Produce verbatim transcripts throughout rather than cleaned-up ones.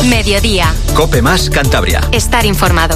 Mediodía. COPE más Cantabria. Estar informado.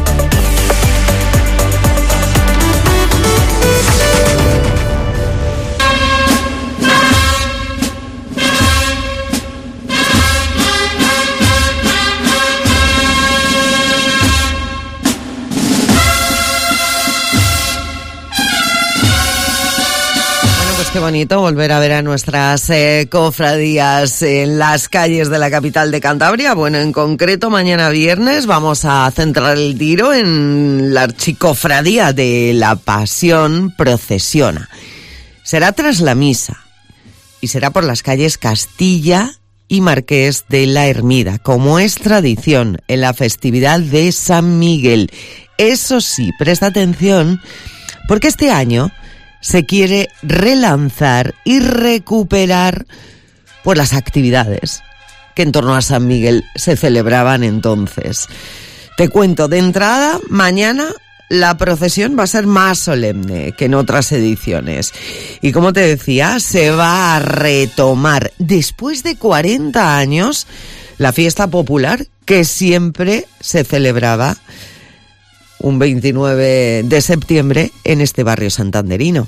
Qué bonito volver a ver a nuestras eh, cofradías en las calles de la capital de Cantabria. Bueno, en concreto, mañana viernes vamos a centrar el tiro en la archicofradía de la Pasión Procesiona. Será tras la misa y será por las calles Castilla y Marqués de la Ermida, como es tradición en la festividad de San Miguel. Eso sí, presta atención, porque este año se quiere relanzar y recuperar pues las actividades que en torno a San Miguel se celebraban entonces. Te cuento, de entrada, mañana la procesión va a ser más solemne que en otras ediciones. Y como te decía, se va a retomar después de cuarenta años la fiesta popular que siempre se celebraba un veintinueve de septiembre en este barrio santanderino.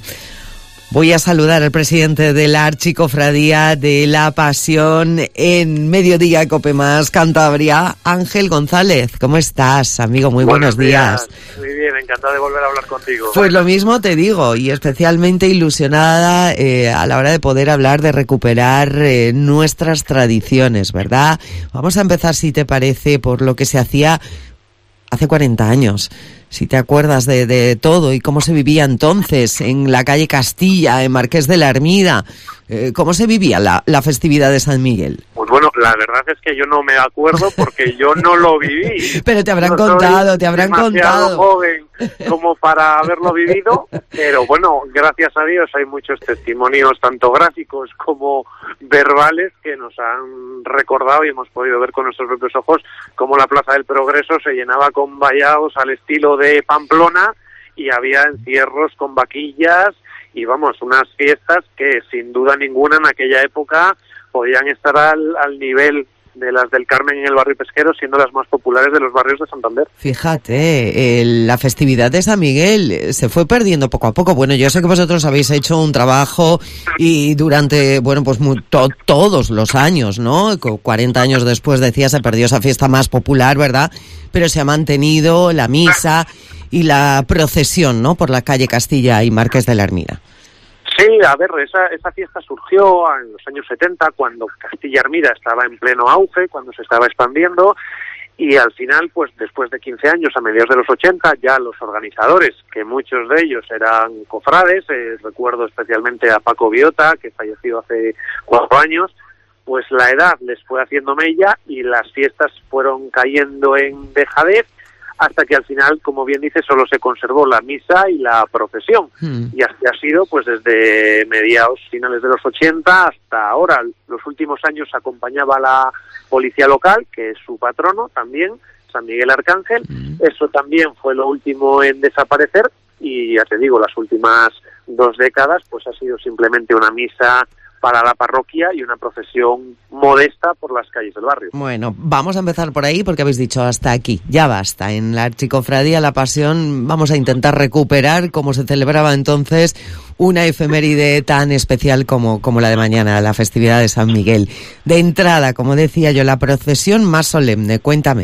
Voy a saludar al presidente de la Archicofradía de la Pasión en Mediodía COPE más Cantabria, Ángel González. ¿Cómo estás, amigo? Muy buenos, buenos días. días. Muy bien, encantado de volver a hablar contigo. Pues lo mismo te digo, y especialmente ilusionada eh, a la hora de poder hablar de recuperar eh, nuestras tradiciones, ¿verdad? Vamos a empezar, si te parece, por lo que se hacía hace cuarenta años, si te acuerdas de, de todo y cómo se vivía entonces en la calle Castilla, en Marqués de la Ermida, eh, cómo se vivía la, la festividad de San Miguel. Pues bueno, la verdad es que yo no me acuerdo porque yo no lo viví. Pero te habrán no contado, te habrán contado. Joven como para haberlo vivido, pero bueno, gracias a Dios hay muchos testimonios, tanto gráficos como verbales, que nos han recordado y hemos podido ver con nuestros propios ojos cómo la Plaza del Progreso se llenaba con vallados al estilo de Pamplona y había encierros con vaquillas y vamos, unas fiestas que sin duda ninguna en aquella época podían estar al, al nivel de las del Carmen en el barrio pesquero, siendo las más populares de los barrios de Santander. Fíjate, eh, la festividad de San Miguel se fue perdiendo poco a poco. Bueno, yo sé que vosotros habéis hecho un trabajo y durante, bueno, pues muy, to, todos los años, ¿no? cuarenta años después, decía, se perdió esa fiesta más popular, ¿verdad? Pero se ha mantenido la misa y la procesión, ¿no? Por la calle Castilla y Marqués de la Ermida. Sí, a ver, esa, esa fiesta surgió en los años setenta, cuando Castilla Ermida estaba en pleno auge, cuando se estaba expandiendo, y al final, pues después de quince años, a mediados de los ochenta, ya los organizadores, que muchos de ellos eran cofrades, eh, recuerdo especialmente a Paco Biota, que falleció hace cuatro años, pues la edad les fue haciendo mella y las fiestas fueron cayendo en dejadez, hasta que al final, como bien dice, solo se conservó la misa y la procesión. Mm. Y así ha sido pues desde mediados, finales de los ochenta hasta ahora. Los últimos años acompañaba la policía local, que es su patrono también, San Miguel Arcángel. Mm. Eso también fue lo último en desaparecer y ya te digo, las últimas dos décadas pues ha sido simplemente una misa para la parroquia y una procesión modesta por las calles del barrio. Bueno, vamos a empezar por ahí porque habéis dicho hasta aquí, ya basta. En la Archicofradía La Pasión vamos a intentar recuperar, como se celebraba entonces, una efeméride tan especial como, como la de mañana, la festividad de San Miguel. De entrada, como decía yo, la procesión más solemne, cuéntame.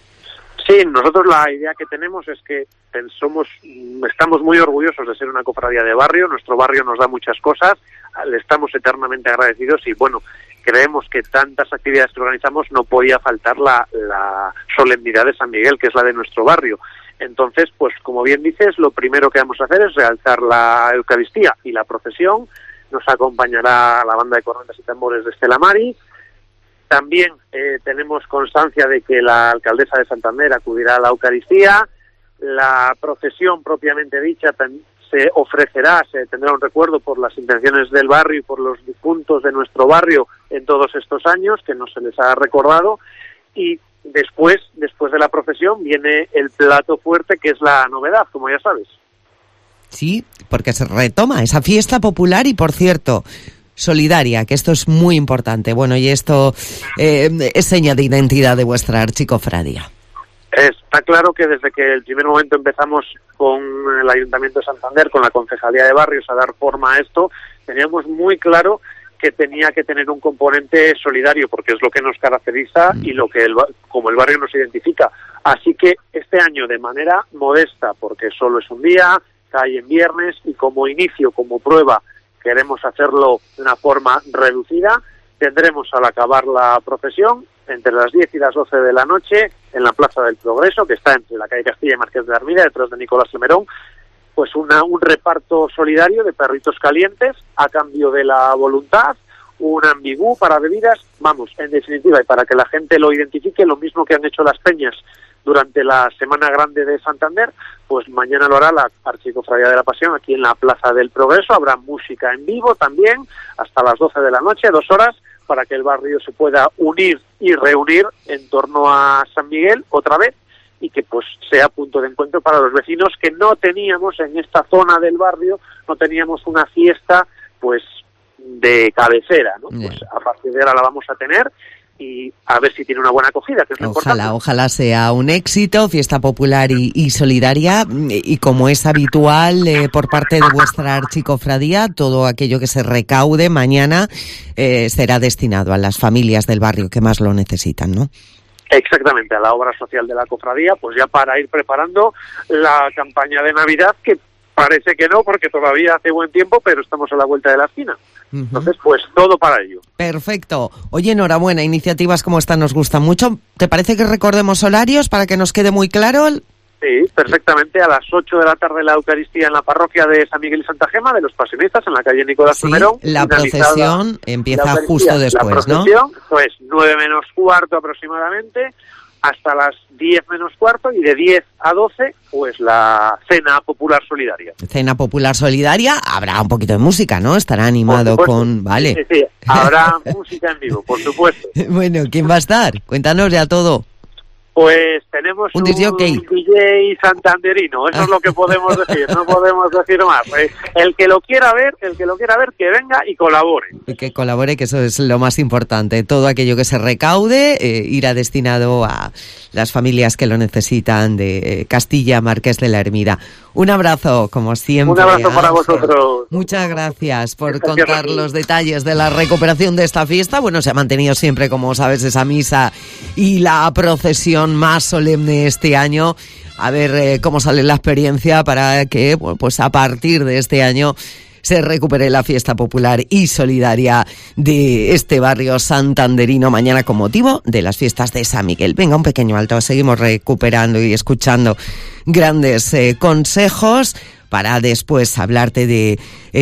Sí, nosotros la idea que tenemos es que somos, estamos muy orgullosos de ser una cofradía de barrio, nuestro barrio nos da muchas cosas, le estamos eternamente agradecidos y bueno, creemos que tantas actividades que organizamos no podía faltar la, la solemnidad de San Miguel, que es la de nuestro barrio. Entonces, pues como bien dices, lo primero que vamos a hacer es realzar la Eucaristía y la procesión. Nos acompañará la banda de cornetas y tambores de Estela Mari. También eh, tenemos constancia de que la alcaldesa de Santander acudirá a la Eucaristía. La procesión propiamente dicha se ofrecerá, se tendrá un recuerdo por las intenciones del barrio y por los difuntos de nuestro barrio en todos estos años, que no se les ha recordado. Y después, después de la procesión, viene el plato fuerte, que es la novedad, como ya sabes. Sí, porque se retoma esa fiesta popular y, por cierto, solidaria, que esto es muy importante. Bueno, y esto eh, es seña de identidad de vuestra archicofradía. Está claro que desde que el primer momento empezamos con el Ayuntamiento de Santander, con la Concejalía de Barrios, a dar forma a esto, teníamos muy claro que tenía que tener un componente solidario, porque es lo que nos caracteriza y lo que el, como el barrio nos identifica. Así que este año, de manera modesta, porque solo es un día, cae en viernes, y como inicio, como prueba, queremos hacerlo de una forma reducida, tendremos al acabar la procesión, entre las diez y las doce de la noche, en la Plaza del Progreso, que está entre la calle Castilla y Marqués de Armida, detrás de Nicolás Lemerón, pues una, un reparto solidario de perritos calientes a cambio de la voluntad, un ambigú para bebidas, vamos, en definitiva, y para que la gente lo identifique, lo mismo que han hecho las peñas durante la Semana Grande de Santander, pues mañana lo hará la Archicofradía de la Pasión aquí en la Plaza del Progreso. Habrá música en vivo también, hasta las doce de la noche, dos horas, para que el barrio se pueda unir y reunir en torno a San Miguel otra vez, y que pues sea punto de encuentro para los vecinos, que no teníamos en esta zona del barrio, no teníamos una fiesta pues de cabecera, ¿no? Yeah. Pues a partir de ahora la vamos a tener, y a ver si tiene una buena acogida, que es lo ojalá, importante. Ojalá sea un éxito, fiesta popular y, y solidaria, y como es habitual eh, por parte de vuestra archicofradía, todo aquello que se recaude mañana eh, será destinado a las familias del barrio que más lo necesitan, ¿no? Exactamente, a la obra social de la cofradía, pues ya para ir preparando la campaña de Navidad, que parece que no, porque todavía hace buen tiempo, pero estamos a la vuelta de la esquina. Uh-huh. Entonces, pues todo para ello. Perfecto. Oye, enhorabuena, iniciativas como esta nos gustan mucho. ¿Te parece que recordemos horarios para que nos quede muy claro? Sí, perfectamente. A las ocho de la tarde la Eucaristía en la parroquia de San Miguel y Santa Gema, de los Pasionistas, en la calle Nicolás Lemerón. Sí, la procesión empieza justo después, la procesión, ¿no? Pues nueve menos cuarto aproximadamente, hasta las diez menos cuarto, y de diez a doce, pues la cena popular solidaria. Cena popular solidaria, habrá un poquito de música, ¿no? Estará animado con... Vale. Sí, sí, habrá música en vivo, por supuesto. Bueno, ¿quién va a estar? Cuéntanos ya todo. Pues tenemos un, un D J santanderino, eso es lo que podemos decir, no podemos decir más. El que lo quiera ver, el que lo quiera ver, que venga y colabore. Que colabore, que eso es lo más importante. Todo aquello que se recaude eh, irá destinado a las familias que lo necesitan de Castilla, Marqués de la Ermida. Un abrazo, como siempre. Un abrazo para vosotros. Muchas gracias por gracias contar los detalles de la recuperación de esta fiesta. Bueno, se ha mantenido siempre, como sabes, esa misa y la procesión más solemne este año. A ver eh, cómo sale la experiencia para que, bueno, pues a partir de este año se recupere la fiesta popular y solidaria de este barrio santanderino mañana con motivo de las fiestas de San Miguel. Venga, un pequeño alto, seguimos recuperando y escuchando grandes eh, consejos para después hablarte de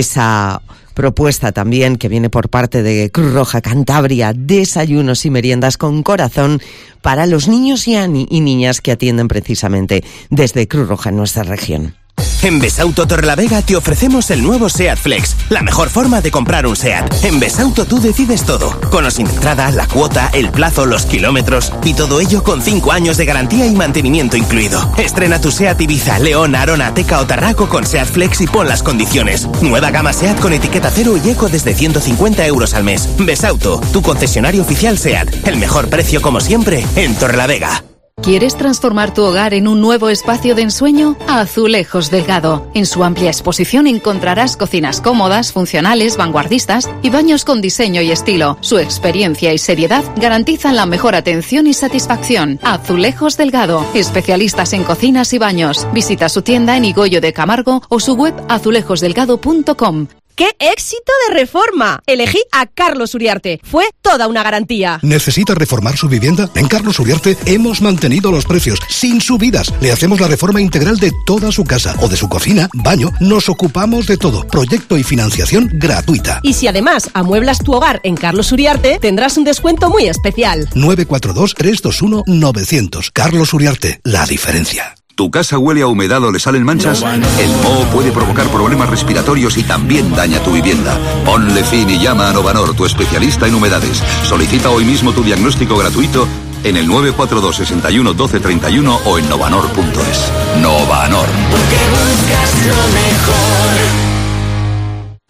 esa propuesta también que viene por parte de Cruz Roja Cantabria, desayunos y meriendas con corazón para los niños y, y niñas que atienden precisamente desde Cruz Roja en nuestra región. En Besauto Torrelavega te ofrecemos el nuevo SEAT Flex, la mejor forma de comprar un SEAT. En Besauto tú decides todo, con o sin entrada, la cuota, el plazo, los kilómetros y todo ello con cinco años de garantía y mantenimiento incluido. Estrena tu SEAT Ibiza, León, Arona, Teca o Tarraco con SEAT Flex y pon las condiciones. Nueva gama SEAT con etiqueta cero y eco desde ciento cincuenta euros al mes. Besauto, tu concesionario oficial SEAT. El mejor precio como siempre en Torrelavega. ¿Quieres transformar tu hogar en un nuevo espacio de ensueño? Azulejos Delgado. En su amplia exposición encontrarás cocinas cómodas, funcionales, vanguardistas y baños con diseño y estilo. Su experiencia y seriedad garantizan la mejor atención y satisfacción. Azulejos Delgado. Especialistas en cocinas y baños. Visita su tienda en Higoyo de Camargo o su web azulejos delgado punto com. ¡Qué éxito de reforma! Elegí a Carlos Uriarte. Fue toda una garantía. ¿Necesita reformar su vivienda? En Carlos Uriarte hemos mantenido los precios sin subidas. Le hacemos la reforma integral de toda su casa o de su cocina, baño. Nos ocupamos de todo. Proyecto y financiación gratuita. Y si además amueblas tu hogar en Carlos Uriarte, tendrás un descuento muy especial. nueve cuatro dos, tres dos uno, nueve cero cero. Carlos Uriarte. La diferencia. ¿Tu casa huele a humedad o le salen manchas? El moho puede provocar problemas respiratorios y también daña tu vivienda. Ponle fin y llama a Novanor, tu especialista en humedades. Solicita hoy mismo tu diagnóstico gratuito en el nueve cuatro dos, seis uno, uno dos tres uno o en novanor punto es. Novanor. Porque buscas lo mejor.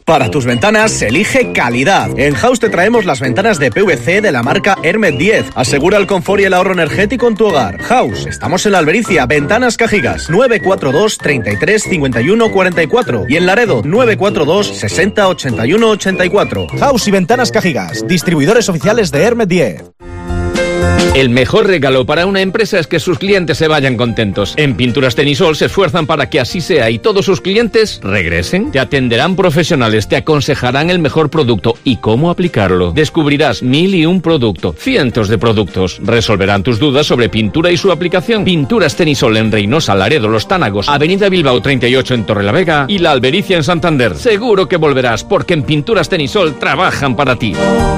Para tus ventanas, elige calidad. En House te traemos las ventanas de P V C de la marca Hermet diez. Asegura el confort y el ahorro energético en tu hogar. House, estamos en la Albericia, Ventanas Cajigas, nueve cuatro dos, treinta y tres, cincuenta y uno, cuarenta y cuatro. Y en Laredo, nueve cuatro dos, sesenta, ochenta y uno, ochenta y cuatro. House y Ventanas Cajigas, distribuidores oficiales de Hermet diez. El mejor regalo para una empresa es que sus clientes se vayan contentos. En Pinturas Tenisol se esfuerzan para que así sea y todos sus clientes regresen. Te atenderán profesionales, te aconsejarán el mejor producto y cómo aplicarlo. Descubrirás mil y un producto, cientos de productos. Resolverán tus dudas sobre pintura y su aplicación. Pinturas Tenisol en Reynosa, Laredo, Los Tánagos, Avenida Bilbao treinta y ocho en Torrelavega y La Albericia en Santander. Seguro que volverás porque en Pinturas Tenisol trabajan para ti.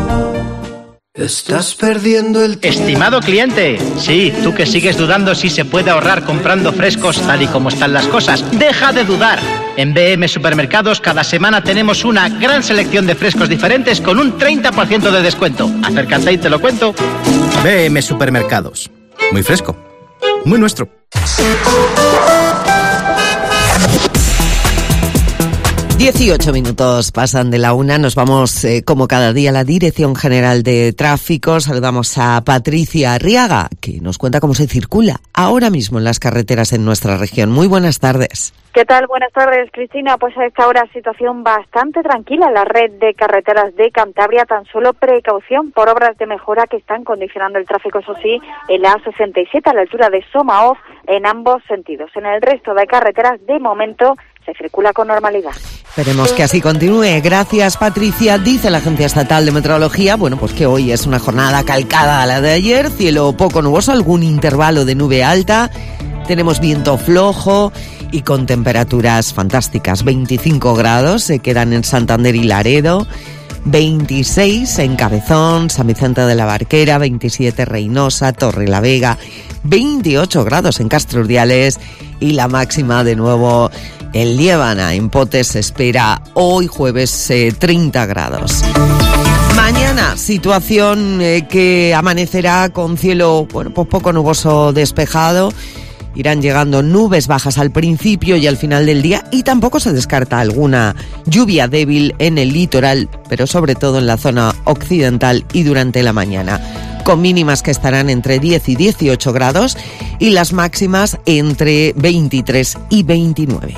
Estás perdiendo el tiempo. Estimado cliente, sí, tú que sigues dudando si se puede ahorrar comprando frescos tal y como están las cosas, deja de dudar. En B M Supermercados cada semana tenemos una gran selección de frescos diferentes con un treinta por ciento de descuento. Acércate y te lo cuento. B M Supermercados. Muy fresco. Muy nuestro. dieciocho minutos pasan de la una, nos vamos eh, como cada día a la Dirección General de Tráfico. Saludamos a Patricia Arriaga, que nos cuenta cómo se circula ahora mismo en las carreteras en nuestra región. Muy buenas tardes. ¿Qué tal? Buenas tardes, Cristina. Pues a esta hora situación bastante tranquila en la red de carreteras de Cantabria. Tan solo precaución por obras de mejora que están condicionando el tráfico, eso sí, en la A sesenta y siete a la altura de Somaoz en ambos sentidos. En el resto de carreteras, de momento, se circula con normalidad. Esperemos que así continúe. Gracias, Patricia. Dice la Agencia Estatal de Meteorología, bueno, pues que hoy es una jornada calcada a la de ayer. Cielo poco nuboso, algún intervalo de nube alta. Tenemos viento flojo y con temperaturas fantásticas. veinticinco grados se quedan en Santander y Laredo. veintiséis en Cabezón, San Vicente de la Barquera, veintisiete Reynosa, Torrelavega, veintiocho grados en Castro Urdiales y la máxima de nuevo en Liébana. En Potes se espera hoy jueves eh, treinta grados. Mañana, situación eh, que amanecerá con cielo, bueno, pues poco nuboso despejado. Irán llegando nubes bajas al principio y al final del día y tampoco se descarta alguna lluvia débil en el litoral, pero sobre todo en la zona occidental y durante la mañana, con mínimas que estarán entre diez y dieciocho grados y las máximas entre veintitrés y veintinueve.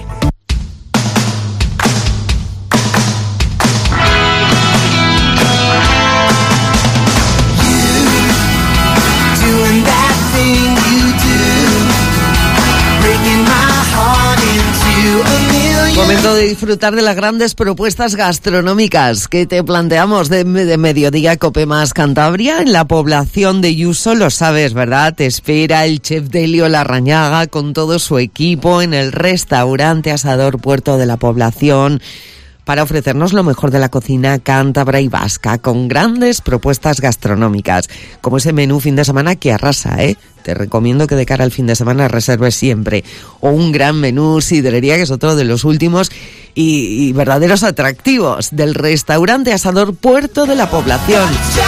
Momento de disfrutar de las grandes propuestas gastronómicas que te planteamos de, de Mediodía Cope Más Cantabria. En la población de Yuso, lo sabes, ¿verdad? Te espera el chef Delio Larrañaga con todo su equipo en el restaurante Asador Puerto de la Población para ofrecernos lo mejor de la cocina cántabra y vasca con grandes propuestas gastronómicas, como ese menú fin de semana que arrasa, ¿eh? Te recomiendo que de cara al fin de semana reserves siempre. O un gran menú sidrería, que es otro de los últimos y, y verdaderos atractivos del restaurante Asador Puerto de la Población.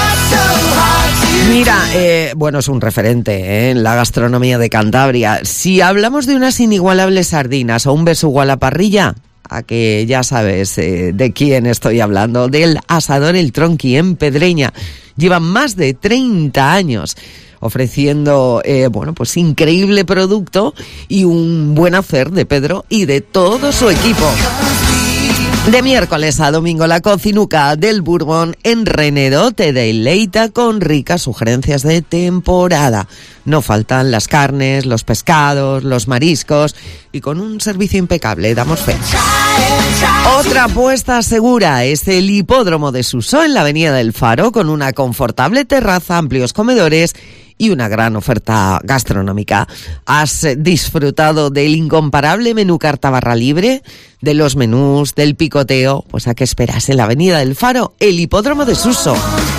Mira, eh, bueno, es un referente ¿eh? en la gastronomía de Cantabria. Si hablamos de unas inigualables sardinas o un besugo a la parrilla, a que ya sabes eh, de quién estoy hablando, del Asador El Tronqui en Pedreña. Llevan más de treinta años ofreciendo, eh, bueno, pues increíble producto y un buen hacer de Pedro y de todo su equipo. De miércoles a domingo, la cocinuca del Bourbon en Renedo te deleita con ricas sugerencias de temporada. No faltan las carnes, los pescados, los mariscos y con un servicio impecable, damos fe. Otra apuesta segura es el Hipódromo de Susó en la Avenida del Faro, con una confortable terraza, amplios comedores y una gran oferta gastronómica. ¿Has disfrutado del incomparable menú carta barra libre, de los menús, del picoteo? Pues ¿a qué esperas? En la Avenida del Faro, el Hipódromo de Suso.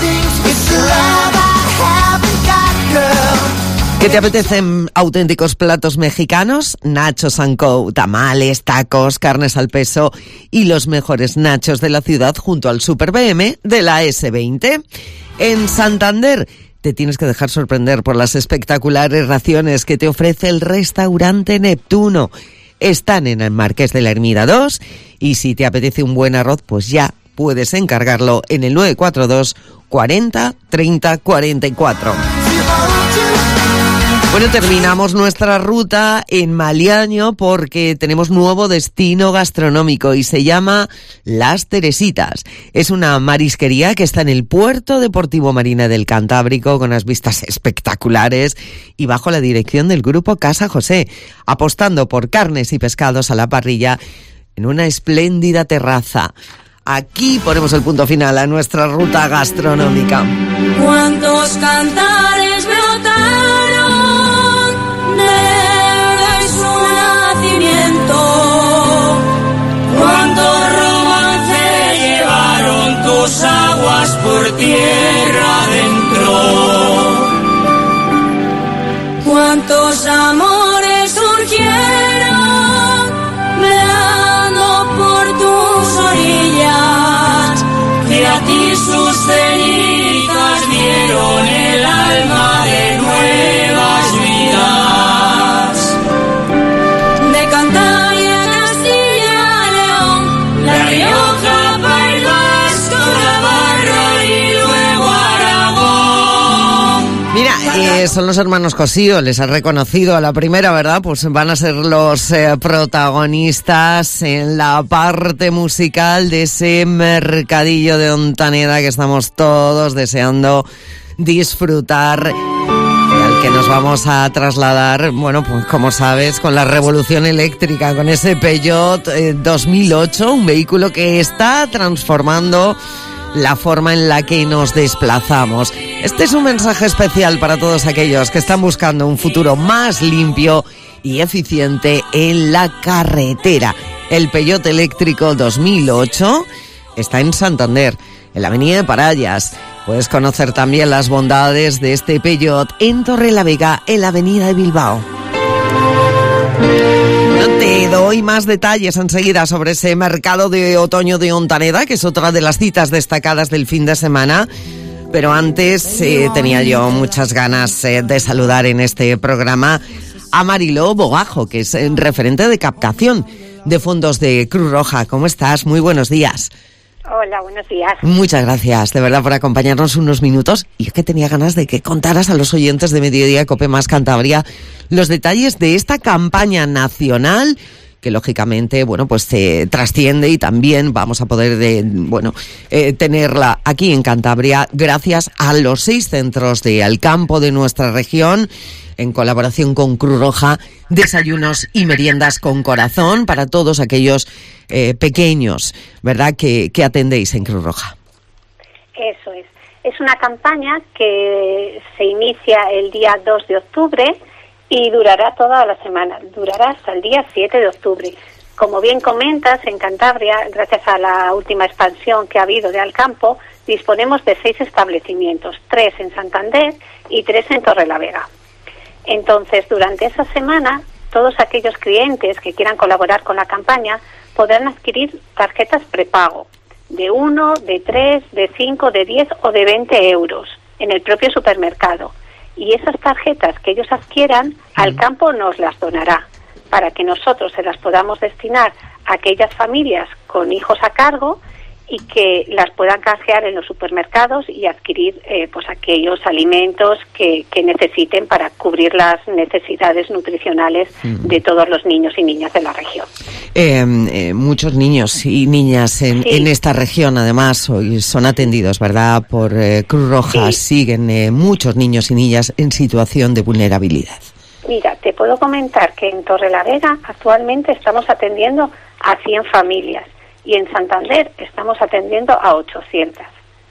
¿Qué te apetecen auténticos platos mexicanos? Nachos and Co, tamales, tacos, carnes al peso y los mejores nachos de la ciudad junto al Super B M de la ese veinte. En Santander te tienes que dejar sorprender por las espectaculares raciones que te ofrece el restaurante Neptuno. están en el Marqués de la Ermida dos, y si te apetece un buen arroz, pues ya puedes encargarlo en el nueve cuatro dos cuarenta treinta cuarenta y cuatro. Bueno, terminamos nuestra ruta en Maliaño porque tenemos nuevo destino gastronómico y se llama Las Teresitas. Es una marisquería que está en el Puerto Deportivo Marina del Cantábrico, con unas vistas espectaculares y bajo la dirección del grupo Casa José, apostando por carnes y pescados a la parrilla en una espléndida terraza. Aquí ponemos el punto final a nuestra ruta gastronómica. ¿Cuántos cantares brotaron de su nacimiento? ¿Cuántos romances llevaron tus aguas por tierra adentro? ¿Cuántos amores surgieron velando por tus orillas, que a ti sus cenizas dieron el alma de nuevas vidas? De Cantabria, Castilla, León, La Rioja, País Vasco, Navarra y luego Aragón. Mira, eh, son los hermanos Cosío, les has reconocido a la primera, ¿verdad? Pues van a ser los eh, protagonistas en la parte musical de ese mercadillo de Ontaneda que estamos todos deseando disfrutar, y al que nos vamos a trasladar, bueno, pues como sabes, con la revolución eléctrica, con ese Peugeot eh, dos mil ocho, un vehículo que está transformando la forma en la que nos desplazamos. Este es un mensaje especial para todos aquellos que están buscando un futuro más limpio y eficiente en la carretera. El Peugeot eléctrico dos mil ocho está en Santander, en la avenida de Parallas. Puedes conocer también las bondades de este Peugeot en Torrelavega, en la avenida de Bilbao. Te doy más detalles enseguida sobre ese mercado de otoño de Ontaneda, que es otra de las citas destacadas del fin de semana. Pero antes eh, tenía yo muchas ganas eh, de saludar en este programa a Mariló Bogajo, que es eh, referente de captación de fondos de Cruz Roja. ¿Cómo estás? Muy buenos días. Hola, buenos días. Muchas gracias, de verdad, por acompañarnos unos minutos. Y es que tenía ganas de que contaras a los oyentes de Mediodía Cope Más Cantabria los detalles de esta campaña nacional que lógicamente, bueno, pues se trasciende y también vamos a poder, de, bueno, eh, tenerla aquí en Cantabria gracias a los seis centros de Alcampo de nuestra región, en colaboración con Cruz Roja, desayunos y meriendas con corazón para todos aquellos eh, pequeños, ¿verdad?, que, que atendéis en Cruz Roja. Eso es. Es una campaña que se inicia el día dos de octubre y durará toda la semana, durará hasta el día siete de octubre. Como bien comentas, en Cantabria, gracias a la última expansión que ha habido de Alcampo, disponemos de seis establecimientos, tres en Santander y tres en Torrelavega. Entonces, durante esa semana, todos aquellos clientes que quieran colaborar con la campaña podrán adquirir tarjetas prepago de uno, de tres, de cinco, de diez o de veinte euros en el propio supermercado. Y esas tarjetas que ellos adquieran, Alcampo nos las donará para que nosotros se las podamos destinar a aquellas familias con hijos a cargo y que las puedan canjear en los supermercados y adquirir eh, pues aquellos alimentos que, que necesiten para cubrir las necesidades nutricionales mm. de todos los niños y niñas de la región. Eh, eh, muchos niños y niñas en, sí. en esta región, además, hoy son atendidos, ¿verdad?, por eh, Cruz Roja. Sí. Siguen eh, muchos niños y niñas en situación de vulnerabilidad. Mira, te puedo comentar que en Torrelavega actualmente estamos atendiendo a cien familias. Y en Santander estamos atendiendo a ochocientas.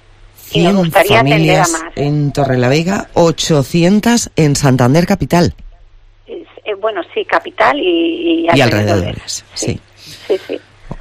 Y nos gustaría atender a más. En Torrelavega, ochocientas en Santander capital. Eh, bueno, sí, capital y, y, y alrededores. Sí, sí, sí. sí.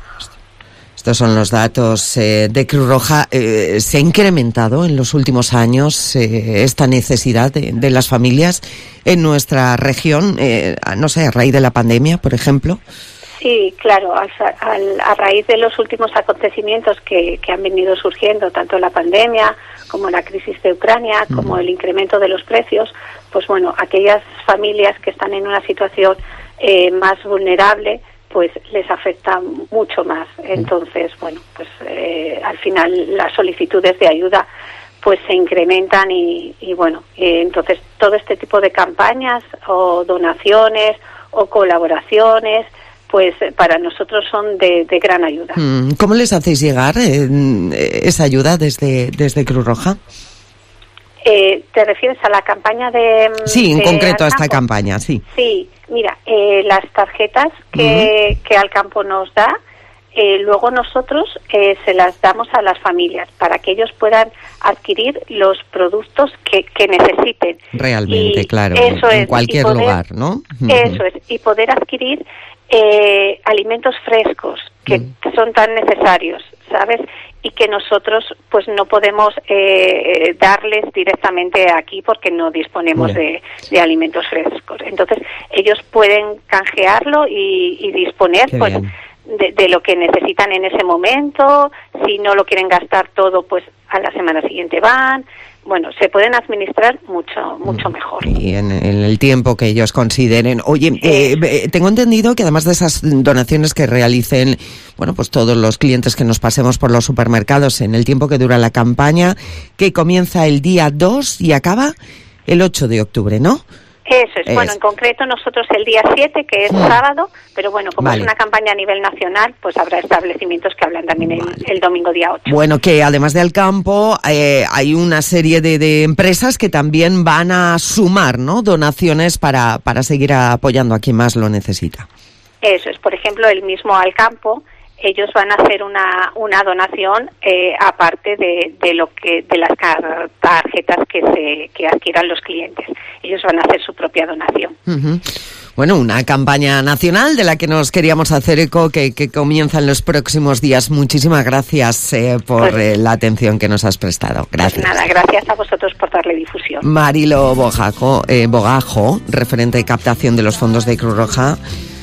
Estos son los datos eh, de Cruz Roja. Eh, ¿Se ha incrementado en los últimos años eh, esta necesidad de, de las familias en nuestra región? Eh, no sé, a raíz de la pandemia, por ejemplo. Sí, claro, a, a, a raíz de los últimos acontecimientos que, que han venido surgiendo, tanto la pandemia como la crisis de Ucrania, como el incremento de los precios, pues bueno, aquellas familias que están en una situación eh, más vulnerable, pues les afecta mucho más. Entonces, bueno, pues eh, al final las solicitudes de ayuda pues se incrementan y, y bueno, eh, entonces todo este tipo de campañas o donaciones o colaboraciones, pues para nosotros son de, de gran ayuda. ¿Cómo les hacéis llegar eh, esa ayuda desde, desde Cruz Roja? Eh, ¿Te refieres a la campaña de...? Sí, en de concreto a esta Alcampo? campaña, sí. Sí, mira, eh, las tarjetas que, uh-huh. que Alcampo nos da, eh, luego nosotros eh, se las damos a las familias para que ellos puedan adquirir los productos que, que necesiten. Realmente, y claro, eso en es, cualquier poder, lugar, ¿no? Eso es, y poder adquirir eh, alimentos frescos que uh-huh. son tan necesarios, ¿sabes? Y que nosotros pues no podemos eh, darles directamente aquí porque no disponemos de, de alimentos frescos. Entonces ellos pueden canjearlo y, y disponer Qué pues de, de lo que necesitan en ese momento. Si no lo quieren gastar todo, pues a la semana siguiente van. Bueno, se pueden administrar mucho, mucho mejor. Y en, en el tiempo que ellos consideren. Oye, eh, eh, tengo entendido que además de esas donaciones que realicen, bueno, pues todos los clientes que nos pasemos por los supermercados en el tiempo que dura la campaña, que comienza el día dos y acaba el ocho de octubre, ¿no? Eso es. es. Bueno, en concreto nosotros el día siete, que es sábado, pero bueno, como vale. es una campaña a nivel nacional, pues habrá establecimientos que hablan también vale. el, el domingo día ocho. Bueno, que además de Alcampo, eh, hay una serie de, de empresas que también van a sumar, ¿no?, donaciones para, para seguir apoyando a quien más lo necesita. Eso es. Por ejemplo, el mismo Alcampo, ellos van a hacer una una donación eh, aparte de, de lo que de las tarjetas que se que adquieran los clientes. Ellos van a hacer su propia donación. Uh-huh. Bueno, una campaña nacional de la que nos queríamos hacer eco que, que comienza en los próximos días. Muchísimas gracias eh, por pues, eh, la atención que nos has prestado. Gracias. Pues nada, gracias a vosotros por darle difusión. Marilo Bogajo, eh, Bogajo, referente de captación de los fondos de Cruz Roja.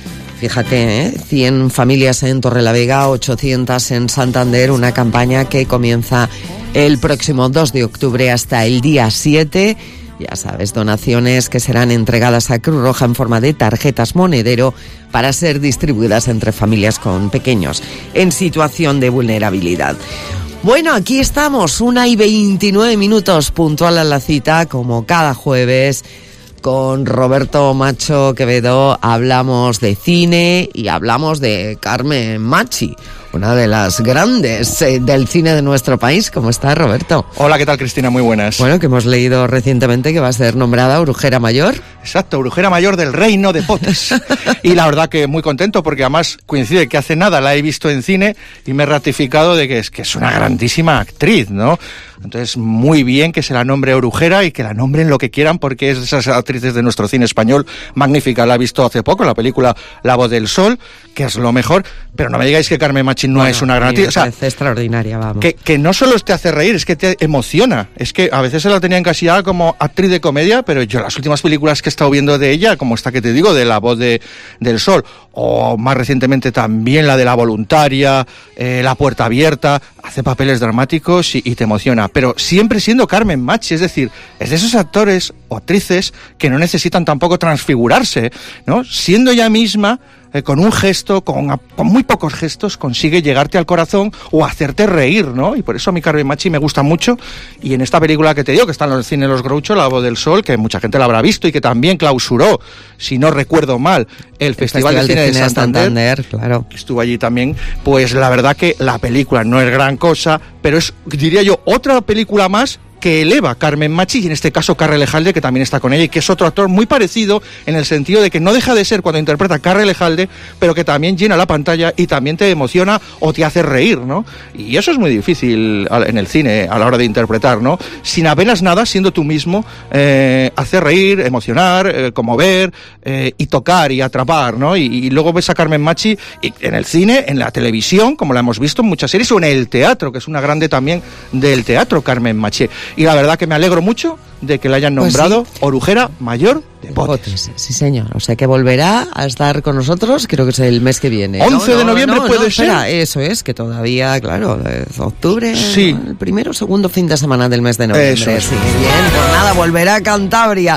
Fíjate, ¿eh? cien familias en Torrelavega, ochocientas en Santander, una campaña que comienza el próximo dos de octubre hasta el día siete. Ya sabes, donaciones que serán entregadas a Cruz Roja en forma de tarjetas monedero para ser distribuidas entre familias con pequeños en situación de vulnerabilidad. Bueno, aquí estamos, una y veintinueve minutos, puntual a la cita, como cada jueves. Con Roberto Macho Quevedo hablamos de cine y hablamos de Carmen Machi, una de las grandes eh, del cine de nuestro país. ¿Cómo está, Roberto? Hola, ¿qué tal, Cristina? Muy buenas. Bueno, que hemos leído recientemente que va a ser nombrada Brujera Mayor. Exacto, Brujera Mayor del Reino de Potes. Y la verdad que muy contento porque además coincide que hace nada la he visto en cine y me he ratificado de que es, que es una grandísima actriz, ¿no? Entonces, muy bien que se la nombre Brujera y que la nombren lo que quieran porque es de esas actrices de nuestro cine español magnífica. La he visto hace poco en la película La Voz del Sol, que es lo mejor, pero no me digáis que Carmen Machi no bueno, es una gran actriz. O sea, es extraordinaria, vamos. Que, que no solo te hace reír, es que te emociona. Es que a veces se la tenía encasillada como actriz de comedia, pero yo las últimas películas que he estado viendo de ella, como esta que te digo, de La Voz de, del Sol, o más recientemente también la de La Voluntaria, eh, La Puerta Abierta, hace papeles dramáticos y, y te emociona. Pero siempre siendo Carmen Machi, es decir, es de esos actores o actrices que no necesitan tampoco transfigurarse, ¿no? Siendo ella misma, eh, con un gesto, con, con muy pocos gestos, consigue llegarte al corazón o hacerte reír, ¿no? Y por eso a mí Carmen Machi me gusta mucho. Y en esta película que te digo, que está en el cine Los Groucho, La Voz del Sol, que mucha gente la habrá visto y que también clausuró, si no recuerdo mal, el, el Festival, Festival de Cine de, Cine de Santander, Santander, claro. Estuvo allí también. Pues la verdad que la película no es gran cosa, pero es, diría yo, otra película más que eleva Carmen Machi, y en este caso Karel Ejalde, que también está con ella, y que es otro actor muy parecido en el sentido de que no deja de ser cuando interpreta a Karel Ejalde, pero que también llena la pantalla y también te emociona o te hace reír, ¿no? Y eso es muy difícil en el cine a la hora de interpretar, ¿no? Sin apenas nada, siendo tú mismo, eh, hacer reír, emocionar, eh, conmover, eh, y tocar y atrapar, ¿no? Y, y luego ves a Carmen Machi y en el cine, en la televisión, como la hemos visto en muchas series, o en el teatro, que es una grande también del teatro, Carmen Machi. Y la verdad que me alegro mucho de que la hayan nombrado pues sí. Brujera Mayor de Potes. Potes. Sí, señor. O sea que volverá a estar con nosotros, creo que es el mes que viene. once no, de noviembre no, no, puede no, ser. Espera, eso es, que todavía, claro, es octubre, sí. ¿no? El primero o segundo fin de semana del mes de noviembre. Eso es. Sí, bien, pues nada, volverá a Cantabria.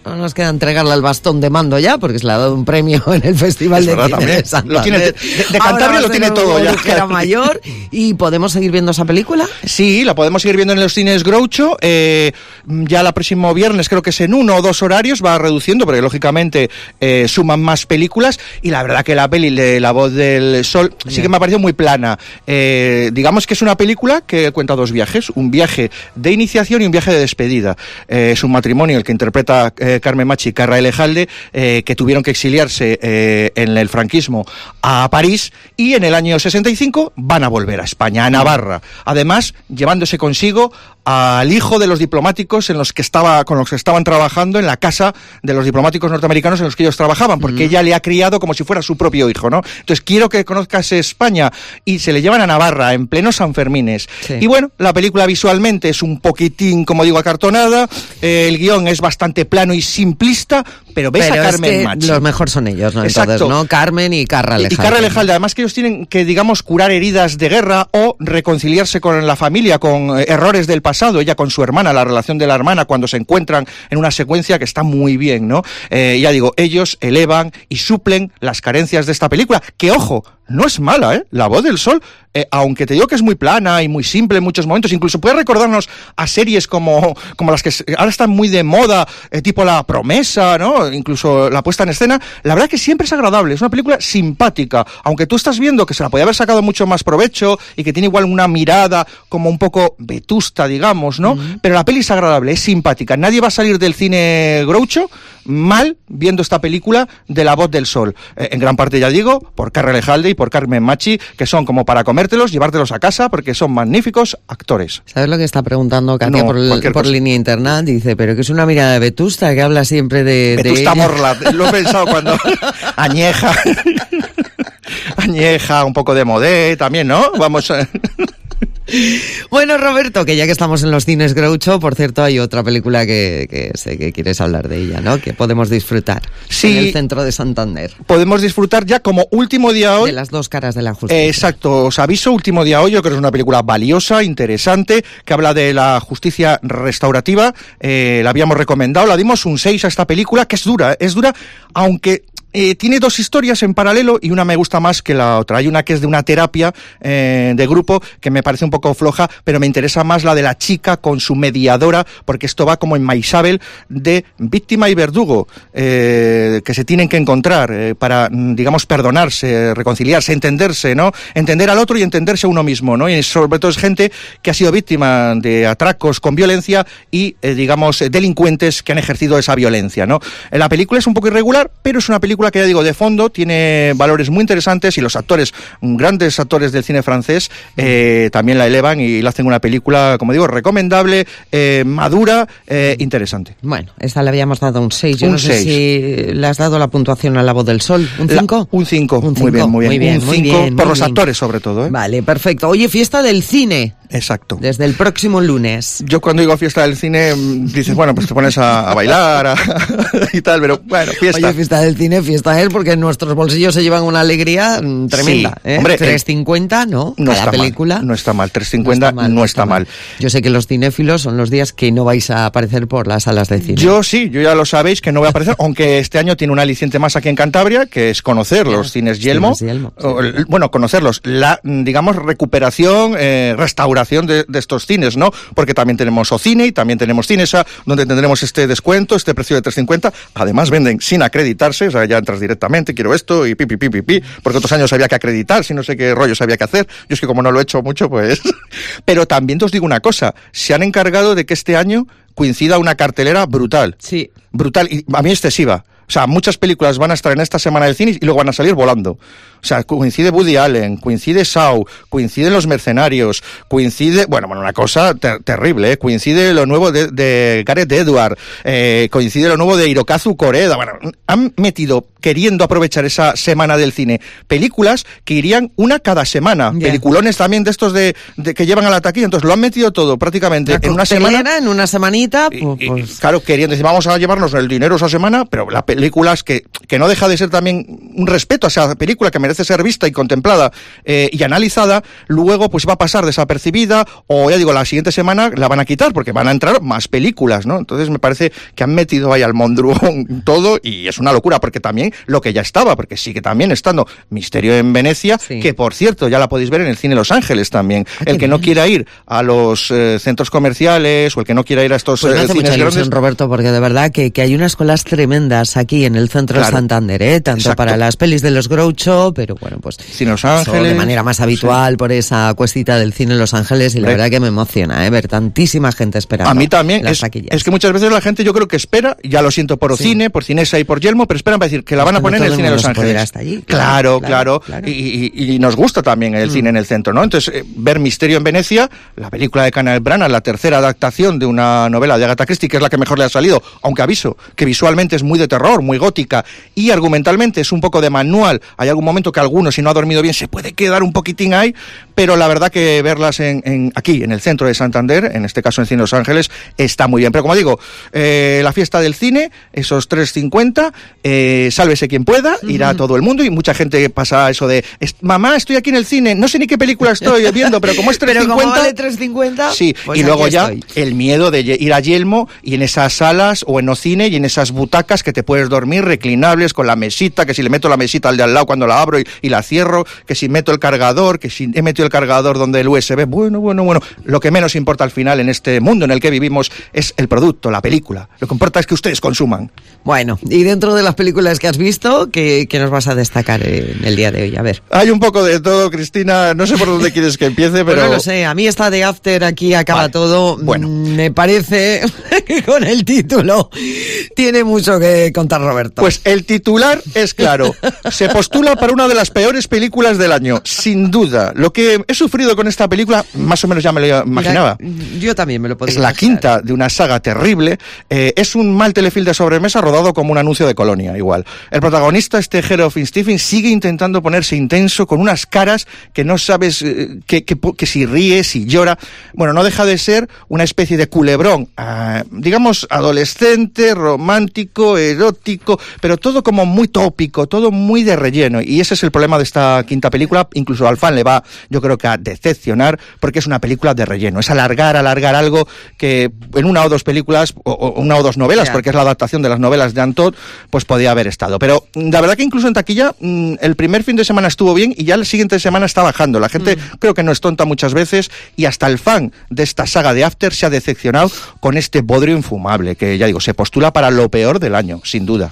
No nos queda entregarle el bastón de mando ya, porque se le ha dado un premio en el Festival de Cine de Santander. Lo tiene, de, de Cantabria lo tiene todo ya. Era mayor. ¿Y podemos seguir viendo esa película? Sí, la podemos seguir viendo en los cines Groucho. Eh, ya el próximo viernes, creo que es en uno o dos horarios, va reduciendo, porque lógicamente eh, suman más películas. Y la verdad que la peli de La Voz del Sol sí que me ha parecido muy plana. Eh, digamos que es una película que cuenta dos viajes, un viaje de iniciación y un viaje de despedida. Eh, es un matrimonio el que interpreta eh, Carmen Machi y Carra Elejalde, eh, que tuvieron que exiliarse eh, en el franquismo a París, y en el año sesenta y cinco van a volver a España, a Navarra, además llevándose consigo al hijo de los diplomáticos en los que estaba, con los que estaban trabajando en la casa de los diplomáticos norteamericanos en los que ellos trabajaban, porque mm. ella le ha criado como si fuera su propio hijo, ¿no? Entonces, quiero que conozcas España, y se le llevan a Navarra en pleno Sanfermines. Sí. Y bueno, la película visualmente es un poquitín, como digo, acartonada, eh, el guión es bastante plano y simplista, pero ves pero a Carmen es que Machi. Los mejor son ellos, ¿no? Exacto. Entonces, ¿no? Carmen y Carra Elejalde. Y Carra Elejalde, además que ellos tienen que, digamos, curar heridas de guerra o reconciliarse con la familia, con eh, errores del pasado, ella con su hermana, la relación de la hermana, cuando se encuentran en una secuencia que está muy bien, ¿no? Eh, ya digo, ellos elevan y suplen las carencias de esta película, que, ojo, no es mala, ¿eh? La Voz del Sol, eh, aunque te digo que es muy plana y muy simple en muchos momentos, incluso puede recordarnos a series como, como las que ahora están muy de moda, eh, tipo La Promesa, ¿no? Incluso la puesta en escena. La verdad que siempre es agradable, es una película simpática, aunque tú estás viendo que se la podía haber sacado mucho más provecho y que tiene igual una mirada como un poco vetusta, digamos, ¿no? Uh-huh. Pero la peli es agradable, es simpática. Nadie va a salir del cine Groucho mal viendo esta película de La Voz del Sol. Eh, en gran parte, ya digo, por Carra Elejalde y por Carmen Machi, que son como para comértelos, llevártelos a casa, porque son magníficos actores. ¿Sabes lo que está preguntando Katia no, por, el, por línea interna? Dice, pero que es una mirada de vetusta, que habla siempre de... Vetusta de Morla, lo he pensado cuando... añeja, añeja, un poco de modé también, ¿no? Vamos a... Bueno, Roberto, que ya que estamos en los cines Groucho, por cierto, hay otra película que, que sé que quieres hablar de ella, ¿no? Que podemos disfrutar sí, en el centro de Santander. Podemos disfrutar ya como último día hoy. De las dos caras de la justicia. Eh, exacto, os aviso, último día hoy, yo creo que es una película valiosa, interesante, que habla de la justicia restaurativa. Eh, la habíamos recomendado, la dimos un seis a esta película, que es dura, es dura, aunque... Eh, tiene dos historias en paralelo y una me gusta más que la otra. Hay una que es de una terapia eh, de grupo que me parece un poco floja, pero me interesa más la de la chica con su mediadora, porque esto va como en Maisabel de víctima y verdugo, eh, que se tienen que encontrar eh, para, digamos, perdonarse, reconciliarse, entenderse, ¿no? Entender al otro y entenderse a uno mismo, ¿no? Y sobre todo es gente que ha sido víctima de atracos con violencia y, eh, digamos, delincuentes que han ejercido esa violencia, ¿no? La película es un poco irregular, pero es una película que, ya digo, de fondo, tiene valores muy interesantes y los actores, grandes actores del cine francés, eh, también la elevan y la hacen una película, como digo, recomendable, eh, madura, eh, interesante. Bueno, esta le habíamos dado un seis. Yo un no sé seis. Si le has dado la puntuación a La Voz del Sol. ¿Un cinco? Un cinco. Muy bien, muy bien. Muy bien, un muy cinco bien, por muy los bien. actores, sobre todo, ¿eh? Vale, perfecto. Oye, fiesta del cine. Exacto. Desde el próximo lunes. Yo cuando digo fiesta del cine, dices, bueno, pues te pones a, a bailar a, y tal, pero bueno, fiesta. Oye, fiesta del cine, fiesta es porque nuestros bolsillos se llevan una alegría mm, tremenda. Sí, ¿eh? hombre, tres cincuenta, ¿no? No Cada está película. Mal, no está mal, tres cincuenta no está mal. No está mal. Yo sé que los cinéfilos son los días que no vais a aparecer por las salas de cine. Yo sí, yo ya lo sabéis que no voy a aparecer, aunque este año tiene un aliciente más aquí en Cantabria, que es conocer los cines Yelmo. Cines Yelmo, sí. o, bueno, conocerlos, la, digamos, recuperación, eh, restauración de, de estos cines, ¿no? Porque también tenemos Ocine y también tenemos Cinesa, donde tendremos este descuento, este precio de tres cincuenta. Además venden sin acreditarse, o sea, ya entras directamente, quiero esto y pi, pi, pi, pi, pi, porque otros años había que acreditar, si no sé qué rollos había que hacer. Yo es que como no lo he hecho mucho, pues... Pero también te os digo una cosa, se han encargado de que este año coincida una cartelera brutal. Sí. Brutal, y a mí excesiva. O sea, muchas películas van a estar en esta semana del cine y luego van a salir volando. O sea, coincide Woody Allen, coincide Saw, coinciden Los Mercenarios, coincide... Bueno, bueno, una cosa ter- terrible, ¿eh? Coincide lo nuevo de, de Gareth Edwards, eh, coincide lo nuevo de Hirokazu Koreda. Bueno, han metido, queriendo aprovechar esa semana del cine, películas que irían una cada semana. Yeah. Peliculones también de estos de, de que llevan a la taquilla. Entonces lo han metido todo prácticamente en una semana. En una semanita, pues... Y, y, claro, queriendo decir, vamos a llevarnos el dinero esa semana, pero la películas que, que no deja de ser también un respeto a esa película que merece merece ser vista y contemplada eh, y analizada, luego pues va a pasar desapercibida, o ya digo, la siguiente semana la van a quitar porque van a entrar más películas, ¿no? Entonces me parece que han metido ahí al mondruón todo, y es una locura, porque también lo que ya estaba, porque sigue también estando Misterio en Venecia, sí. que por cierto ya la podéis ver en el cine Los Ángeles también. Ah, el que bien. no quiera ir a los eh, centros comerciales, o el que no quiera ir a estos pues eh, hace cines mucha ilusión, grandes, Roberto, porque de verdad que, que hay unas colas tremendas aquí en el centro claro. de Santander, ¿eh? Tanto Exacto. para las pelis de los Groucho, pero bueno, pues Cine Los Ángeles, de manera más habitual sí. por esa cuestita del cine Los Ángeles, y la Le... verdad que me emociona, ¿eh? Ver tantísima gente esperando. A mí también, es, es que muchas veces la gente, yo creo que espera, ya lo siento por sí. Ocine, por Cinesa y por Yelmo, pero esperan para decir que la van a poner en el cine de Los Ángeles. Hasta allí. Claro, claro, claro. claro. Y, y, y nos gusta también el mm. cine en el centro, ¿no? Entonces, eh, ver Misterio en Venecia, la película de Kenneth Branagh, la tercera adaptación de una novela de Agatha Christie, que es la que mejor le ha salido, aunque aviso que visualmente es muy de terror, muy gótica, y argumentalmente es un poco de manual. Hay algún momento que alguno, si no ha dormido bien, se puede quedar un poquitín ahí, pero la verdad que verlas en, en aquí, en el centro de Santander, en este caso en Cine Los Ángeles, está muy bien. Pero como digo, eh, la fiesta del cine, esos tres cincuenta, eh, sálvese quien pueda, irá uh-huh. todo el mundo, y mucha gente pasa eso de, mamá, estoy aquí en el cine, no sé ni qué película estoy viendo, pero como es tres cincuenta... Pero como vale tres cincuenta... Sí, pues y luego ya estoy. El miedo de ir a Yelmo, y en esas salas, o en Ocine, y en esas butacas que te puedes dormir, reclinables, con la mesita, que si le meto la mesita al de al lado cuando la abro y, y la cierro, que si meto el cargador, que si he metido el cargador donde el U S B, bueno, bueno, bueno, lo que menos importa al final en este mundo en el que vivimos es el producto, la película. Lo que importa es que ustedes consuman. Bueno, y dentro de las películas que has visto, ¿qué, qué nos vas a destacar en el día de hoy? A ver. Hay un poco de todo, Cristina, no sé por dónde quieres que empiece, pero... Pues no lo sé, a mí esta de After aquí acaba vale. todo, bueno. me parece que con el título tiene mucho que contar Roberto. Pues el titular es claro, se postula para una de las peores películas del año, sin duda. Lo que he sufrido con esta película, más o menos ya me lo imaginaba. Mira, yo también me lo podía Es la imaginar. quinta de una saga terrible, eh, es un mal telefilm de sobremesa rodado como un anuncio de Colonia, igual. El protagonista, este Gerofin Stephen, sigue intentando ponerse intenso con unas caras que no sabes eh, que, que, que si ríe, si llora. Bueno, no deja de ser una especie de culebrón, eh, digamos, adolescente, romántico, erótico, pero todo como muy tópico, todo muy de relleno. Y ese es el problema de esta quinta película. Incluso al fan le va, yo creo que a decepcionar, porque es una película de relleno. Es alargar, alargar algo que en una o dos películas, o, o una o dos novelas, yeah. porque es la adaptación de las novelas de Anton, pues podía haber estado. Pero la verdad que incluso en taquilla, el primer fin de semana estuvo bien, y ya la siguiente semana está bajando. La gente mm. creo que no es tonta muchas veces, y hasta el fan de esta saga de After se ha decepcionado con este bodrio infumable, que ya digo, se postula para lo peor del año, sin duda.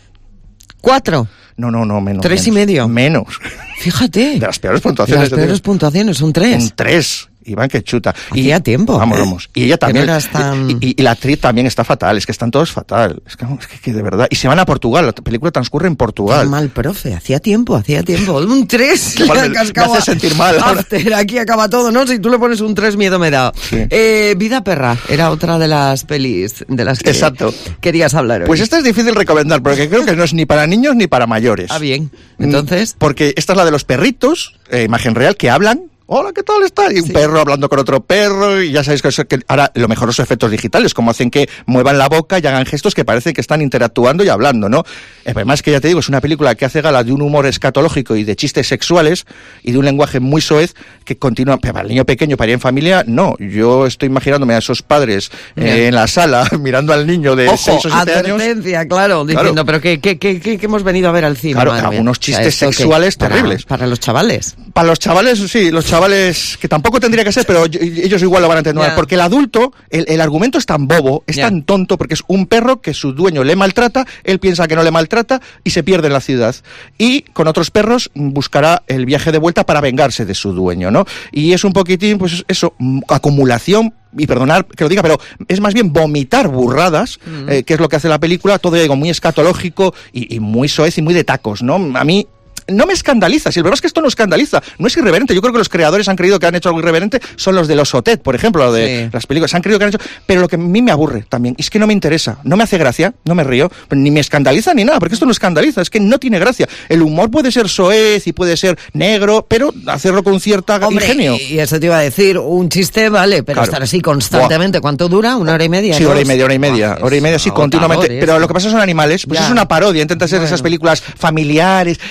¿Cuatro? No, no, no, menos. ¿Tres menos, y medio? Menos. Fíjate. De las peores puntuaciones. De las peores puntuaciones, un tres. Un tres. Iván, que chuta. Hacía y, tiempo. Vamos, ¿eh? vamos. Y ella también. No tan... y, y, y la actriz también está fatal. Es que están todos fatal. Es que, es que, que de verdad. Y se van a Portugal. La película transcurre en Portugal. Qué mal, profe. Hacía tiempo, hacía tiempo. Un tres. Me, me hace sentir mal. After, aquí acaba todo, ¿no? Si tú le pones un tres, miedo me da. Sí. Eh, Vida Perra era otra de las pelis de las que Exacto. querías hablar hoy. Pues esta es difícil recomendar, porque creo que no es ni para niños ni para mayores. Ah, bien. Entonces. Porque esta es la de los perritos, eh, imagen real, que hablan. Hola, ¿qué tal está? Y un sí. perro hablando con otro perro, y ya sabéis que, que ahora lo mejor son efectos digitales, como hacen que muevan la boca y hagan gestos que parece que están interactuando y hablando, ¿no? Además que ya te digo, es una película que hace gala de un humor escatológico y de chistes sexuales y de un lenguaje muy soez que continúa. Pero para el niño pequeño, para ir en familia, no. Yo estoy imaginándome a esos padres eh, en la sala mirando al niño de seis o siete años. Advertencia, claro, diciendo, claro. pero ¿qué, qué, qué, qué, qué hemos venido a ver al cine? Claro, algunos chistes o sea, sexuales para, terribles. Para los chavales. Para los chavales, sí, los chavales, que tampoco tendría que ser, pero ellos igual lo van a entender. Yeah. Porque el adulto, el, el argumento es tan bobo, es yeah. tan tonto, porque es un perro que su dueño le maltrata, él piensa que no le maltrata y se pierde en la ciudad. Y con otros perros buscará el viaje de vuelta para vengarse de su dueño, ¿no? Y es un poquitín, pues eso, acumulación, y perdonar que lo diga, pero es más bien vomitar burradas, mm. eh, que es lo que hace la película, todo digo, muy escatológico y, y muy soez y muy de tacos, ¿no? A mí no me escandaliza, si el problema es que esto no escandaliza, no es irreverente. Yo creo que los creadores han creído que han hecho algo irreverente, son los de los Otet, por ejemplo, lo de sí. las películas, han creído que han hecho, pero lo que a mí me aburre también es que no me interesa, no me hace gracia, no me río, ni me escandaliza ni nada, porque esto no escandaliza, es que no tiene gracia. El humor puede ser soez y puede ser negro, pero hacerlo con cierta Hombre, ingenio. Y eso te iba a decir, un chiste vale, pero claro. estar así constantemente, Buah. ¿cuánto dura? ¿Una hora y media? Sí, hora y media, hora y media, Buah, hora y media, sí, continuamente, pero lo que pasa son animales, pues ya. es una parodia, intenta ser ya. esas películas familiares, y también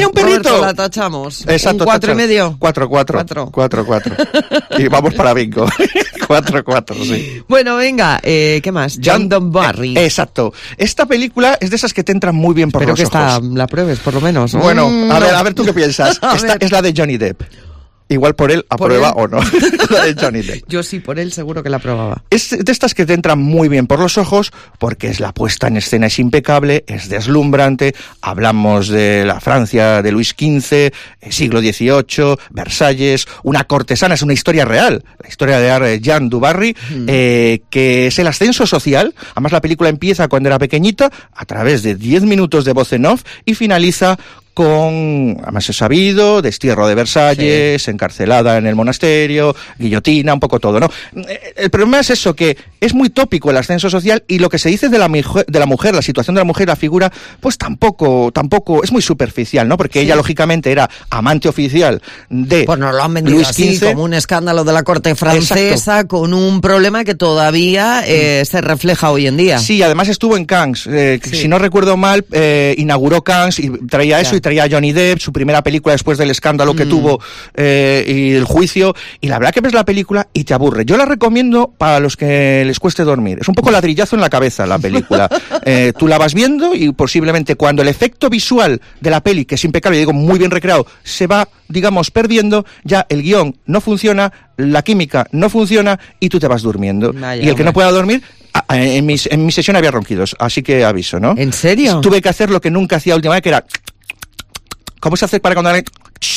un perrito! Roberto, la tachamos. Exacto. ¿Un cuatro tachamos. y medio? Cuatro, cuatro. Cuatro. Cuatro, cuatro. Y vamos para bingo. Cuatro, cuatro, sí. Bueno, venga, eh, ¿qué más? John Don Barry. Eh, exacto. Esta película es de esas que te entran muy bien por Espero los que ojos. esta la pruebes, por lo menos. Bueno, Mm, a ver, no. a ver tú qué piensas. A Esta ver. es la de Johnny Depp. Igual por él aprueba o no. La de Johnny Depp. Yo sí, por él seguro que la probaba. Es de estas que te entran muy bien por los ojos porque es la puesta en escena es impecable, es deslumbrante. Hablamos de la Francia de Luis quince, siglo dieciocho, Versalles, una cortesana, es una historia real, la historia de Jeanne du Barry, mm. eh, que es el ascenso social. Además la película empieza cuando era pequeñita, a través de diez minutos de voz en off, y finaliza con, además es sabido, destierro de Versalles, sí. encarcelada en el monasterio, guillotina, un poco todo, ¿no? El problema es eso, que es muy tópico el ascenso social, y lo que se dice de la, mujer, de la mujer, la situación de la mujer, la figura, pues tampoco, tampoco, es muy superficial, ¿no? Porque sí. ella, lógicamente, era amante oficial de Pues nos lo han vendido Luis así, quince. como un escándalo de la corte francesa, Exacto. con un problema que todavía eh, se refleja hoy en día. Sí, además estuvo en Cannes, eh, sí. si no recuerdo mal, eh, inauguró Cannes y traía ya. eso, y traía a Johnny Depp, su primera película después del escándalo que mm. tuvo eh, y el juicio, y la verdad que ves la película y te aburre. Yo la recomiendo para los que les cueste dormir. Es un poco ladrillazo en la cabeza la película. eh, tú la vas viendo y posiblemente cuando el efecto visual de la peli, que es impecable, digo, muy bien recreado, se va, digamos, perdiendo, ya el guión no funciona, la química no funciona y tú te vas durmiendo. Vaya, y el que hombre. no pueda dormir... En mi, en mi sesión había ronquidos, así que aviso, ¿no? ¿En serio? Tuve que hacer lo que nunca hacía última vez, que era... ¿Cómo se hace para cuando alguien...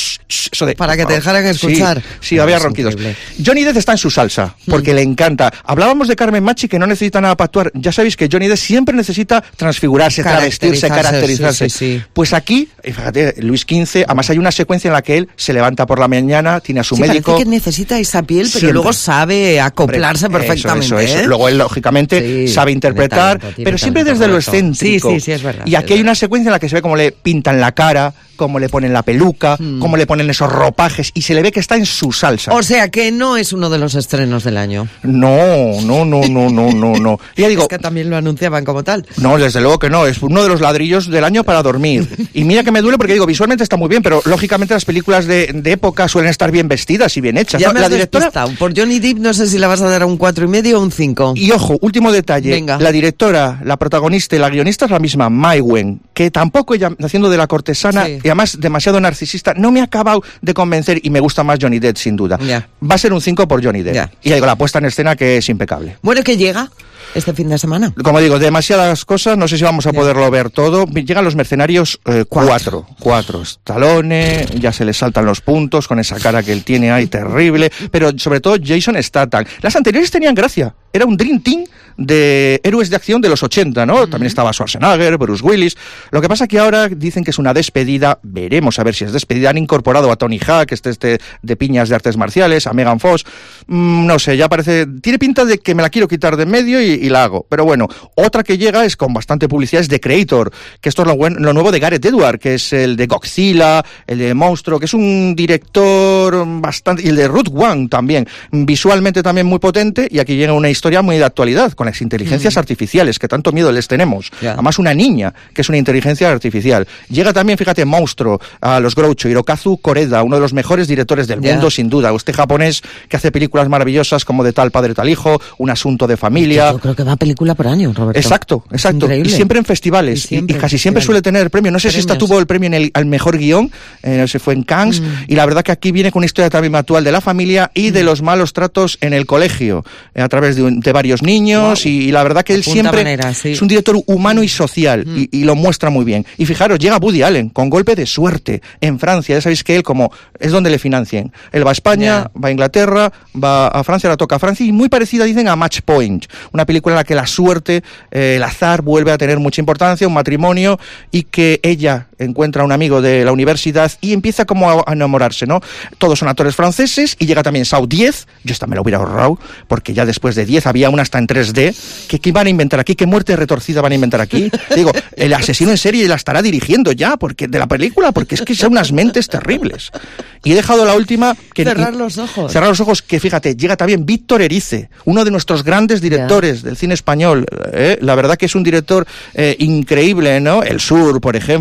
Eso de, para que te dejaran escuchar? Sí, sí, había ronquidos. Increíble. Johnny Depp está en su salsa, porque mm. le encanta. Hablábamos de Carmen Machi, que no necesita nada para actuar. Ya sabéis que Johnny Depp siempre necesita transfigurarse, travestirse, caracterizarse. Sí, sí, sí. Pues aquí, fíjate, Luis quince, además hay una secuencia en la que él se levanta por la mañana, tiene a su sí, médico... parece que necesita esa piel, pero siempre. luego sabe acoplarse Hombre, perfectamente. Eso, eso, ¿eh? eso. Luego él, lógicamente, sí, sabe interpretar, talento, pero siempre desde lo excéntrico. Sí, sí, sí, es verdad. Y aquí hay una secuencia en la que se ve cómo le pintan la cara, cómo le ponen la peluca, mm. cómo le ponen esos ropajes, y se le ve que está en su salsa. O sea, que no es uno de los estrenos del año. No, no, no, no, no, no, no. Ya digo, es que también lo anunciaban como tal. No, desde luego que no, es uno de los ladrillos del año para dormir. Y mira que me duele porque digo, visualmente está muy bien, pero lógicamente las películas de, de época suelen estar bien vestidas y bien hechas. Ya ¿no? me La has directora... despistado. Por Johnny Depp no sé si la vas a dar a un cuatro y medio o un cinco. Y ojo, último detalle. Venga. La directora, la protagonista y la guionista es la misma, Mai Wen, que tampoco ella, haciendo de la cortesana, sí. y además demasiado narcisista, no me ha acabado de convencer, y me gusta más Johnny Depp, sin duda. Ya. Va a ser un cinco por Johnny Depp. Ya. Y digo, la puesta en escena que es impecable. Bueno, ¿qué llega este fin de semana? Como digo, demasiadas cosas, no sé si vamos a ya. poderlo ver todo. Llegan los Mercenarios eh, cuatro. Cuatro. Stallone, ya se le saltan los puntos con esa cara que él tiene ahí terrible, pero sobre todo Jason Statham. Las anteriores tenían gracia. Era un dream team de héroes de acción de los ochenta, ¿no? Uh-huh. También estaba Schwarzenegger, Bruce Willis. Lo que pasa que ahora dicen que es una despedida. Veremos a ver si es despedida. Han incorporado a Tony Hawk, este, este de piñas de artes marciales, a Megan Fox. Mm, no sé, ya parece... Tiene pinta de que me la quiero quitar de en medio y, y la hago. Pero bueno, otra que llega es con bastante publicidad, es The Creator, que esto es lo, bueno, lo nuevo de Gareth Edwards, que es el de Godzilla, el de Monstruo, que es un director bastante... Y el de Root One también. Visualmente también muy potente, y aquí llega una historia muy de actualidad, con las inteligencias mm. artificiales, que tanto miedo les tenemos. Yeah. Además, una niña, que es una inteligencia artificial. Llega también, fíjate, Monstruo, a los Groucho, Hirokazu Koreda, uno de los mejores directores del yeah. mundo, sin duda. Este japonés que hace películas maravillosas como De tal padre, tal hijo, Un asunto de familia. Yo creo que va película por año, Roberto. Exacto, exacto. Y siempre en festivales. Y, siempre y, y casi siempre suele tener el premio. No sé Premios. si esta tuvo el premio en el al mejor guión, eh, se fue en Cannes, mm. y la verdad que aquí viene con una historia también actual de la familia y mm. de los malos tratos en el colegio, eh, a través de, un, de varios niños, wow. y, y la verdad que él siempre manera, sí. es un director humano y social, mm. y, y lo muestra muy bien. Y fijaros, llega Woody Allen con Golpe de suerte en Francia. Ya sabéis que él, como es donde le financien, él va a España, yeah. va a Inglaterra, va a Francia, la toca a Francia, y muy parecida, dicen, a Match Point, una película en la que la suerte, eh, el azar vuelve a tener mucha importancia, un matrimonio, y que ella encuentra a un amigo de la universidad y empieza como a, a enamorarse, ¿no? Todos son actores franceses, y llega también Saw diez, yo esta me lo hubiera ahorrado, porque ya después de diez había una hasta en tres D, ¿qué, qué van a inventar aquí? ¿Qué muerte retorcida van a inventar aquí? Digo, el asesino en serie la estará dirigiendo ya, porque de la película, porque es que son unas mentes terribles. Y he dejado la última... que Cerrar los ojos. Cerrar los ojos, que fíjate, llega también Víctor Erice, uno de nuestros grandes directores yeah. del cine español, ¿eh? La verdad que es un director eh, increíble, ¿no? El Sur, por ejemplo, Espíritu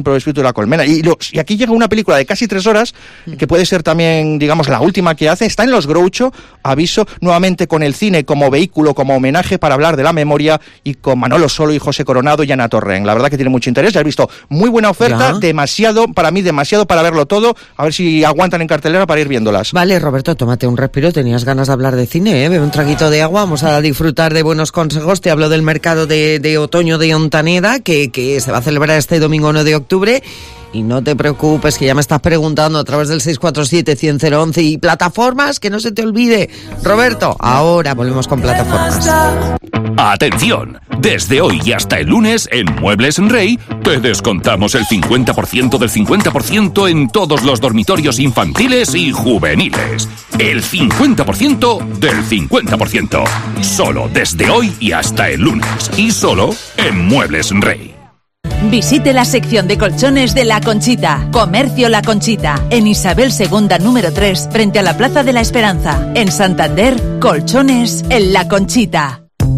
de la colmena. Y, lo, y aquí llega una película de casi tres horas, que puede ser también, digamos, la última que hace. Está en Los Groucho, aviso, nuevamente con el cine como vehículo, como homenaje para hablar de la memoria, y con Manolo Solo y José Coronado y Ana Torren. La verdad que tiene mucho interés. Ya has visto, muy buena oferta, ya. demasiado, para mí, demasiado para verlo todo. A ver si aguantan en cartelera para ir viéndolas. Vale, Roberto, tómate un respiro. Tenías ganas de hablar de cine, ¿eh? Bebe un traguito de agua. Vamos a disfrutar de buenos consejos. Te hablo del mercado de, de otoño de Ontaneda, que, que se va a celebrar este domingo nueve de octubre. Y no te preocupes, que ya me estás preguntando a través del seis cuatro siete, cien, cero once y plataformas, que no se te olvide. Roberto, ahora volvemos con plataformas. Atención, desde hoy y hasta el lunes en Muebles en Rey te descontamos el cincuenta por ciento del cincuenta por ciento en todos los dormitorios infantiles y juveniles. El cincuenta por ciento del cincuenta por ciento. Solo desde hoy y hasta el lunes. Y solo en Muebles en Rey. Visite la sección de colchones de La Conchita. Comercio La Conchita. En Isabel segunda número tres, frente a la Plaza de la Esperanza. En Santander, colchones en La Conchita.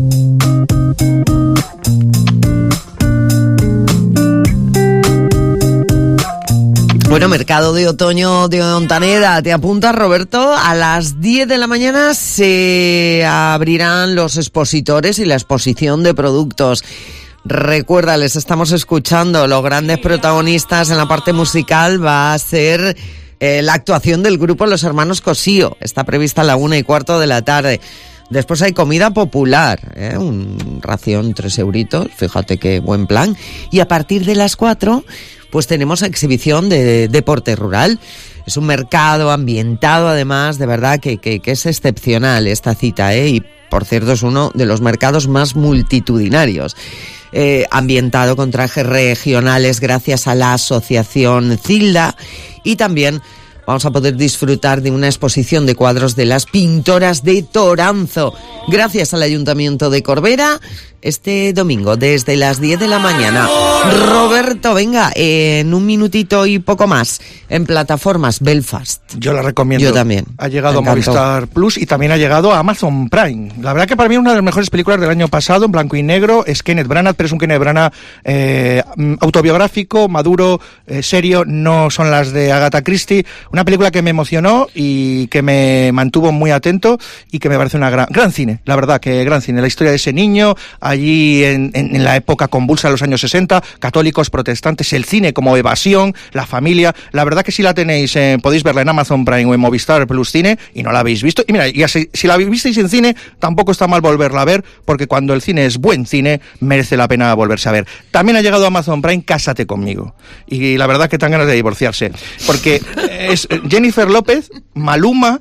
Bueno, mercado de otoño de Ontaneda, ¿te apuntas, Roberto? A las diez de la mañana se abrirán los expositores y la exposición de productos. Recuerda, les estamos escuchando, los grandes protagonistas en la parte musical va a ser eh, la actuación del grupo Los Hermanos Cosío. Está prevista a la una y cuarto de la tarde. Después hay comida popular, ¿eh? Un ración, tres euritos, fíjate qué buen plan. Y a partir de las cuatro, pues tenemos exhibición de deporte rural. Es un mercado ambientado, además, de verdad que, que, que es excepcional esta cita, ¿eh? Y, por cierto, es uno de los mercados más multitudinarios. Eh, ambientado con trajes regionales gracias a la asociación Cilda, y también vamos a poder disfrutar de una exposición de cuadros de las pintoras de Toranzo gracias al Ayuntamiento de Corbera este domingo desde las diez de la mañana. Roberto, venga, eh, en un minutito y poco más en plataformas Belfast. Yo la recomiendo. Yo también. Ha llegado a Movistar Plus y también ha llegado a Amazon Prime. La verdad que para mí una de las mejores películas del año pasado, en blanco y negro, es Kenneth Branagh, pero es un Kenneth Branagh eh, autobiográfico, maduro, eh, serio, no son las de Agatha Christie. Una película que me emocionó y que me mantuvo muy atento y que me parece una gran, gran cine, la verdad que gran cine. La historia de ese niño allí en, en, en la época convulsa de los años sesenta, católicos, protestantes, el cine como evasión, la familia. La verdad que si la tenéis, eh, podéis verla en Amazon Prime o en Movistar Plus Cine y no la habéis visto. Y mira, ya si, si la visteis en cine, tampoco está mal volverla a ver, porque cuando el cine es buen cine, merece la pena volverse a ver. También ha llegado a Amazon Prime Cásate conmigo. Y la verdad que tan ganas de divorciarse, porque es Jennifer López, Maluma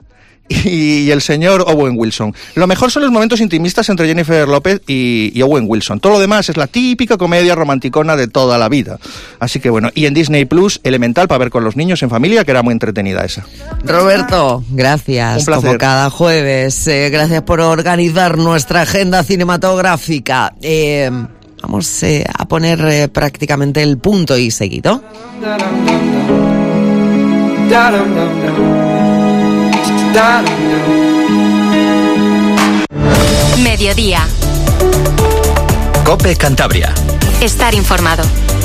y el señor Owen Wilson. Lo mejor son los momentos intimistas entre Jennifer López y, y Owen Wilson. Todo lo demás es la típica comedia romanticona de toda la vida. Así que bueno, y en Disney Plus, Elemental, para ver con los niños en familia, que era muy entretenida esa. Roberto, gracias. Un placer. Como cada jueves. Eh, gracias por organizar nuestra agenda cinematográfica. Eh, vamos eh, a poner eh, prácticamente el punto y seguido. Mediodía. COPE Cantabria. Estar informado.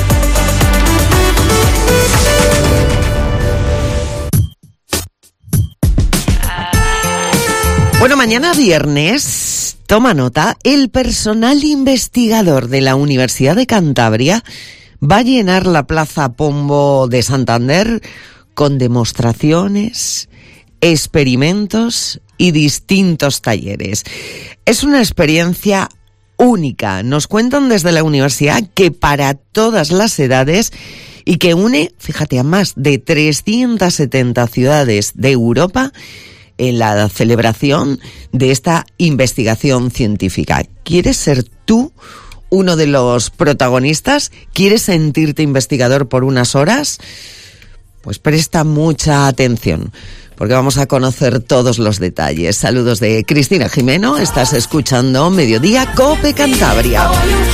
Bueno, mañana viernes, toma nota, el personal investigador de la Universidad de Cantabria va a llenar la Plaza Pombo de Santander con demostraciones, experimentos y distintos talleres. Es una experiencia única. Nos cuentan desde la universidad que para todas las edades y que une, fíjate, a más de trescientas setenta ciudades de Europa en la celebración de esta investigación científica. ¿Quieres ser tú uno de los protagonistas? ¿Quieres sentirte investigador por unas horas? Pues presta mucha atención, porque vamos a conocer todos los detalles. Saludos de Cristina Jimeno, estás escuchando Mediodía COPE Cantabria.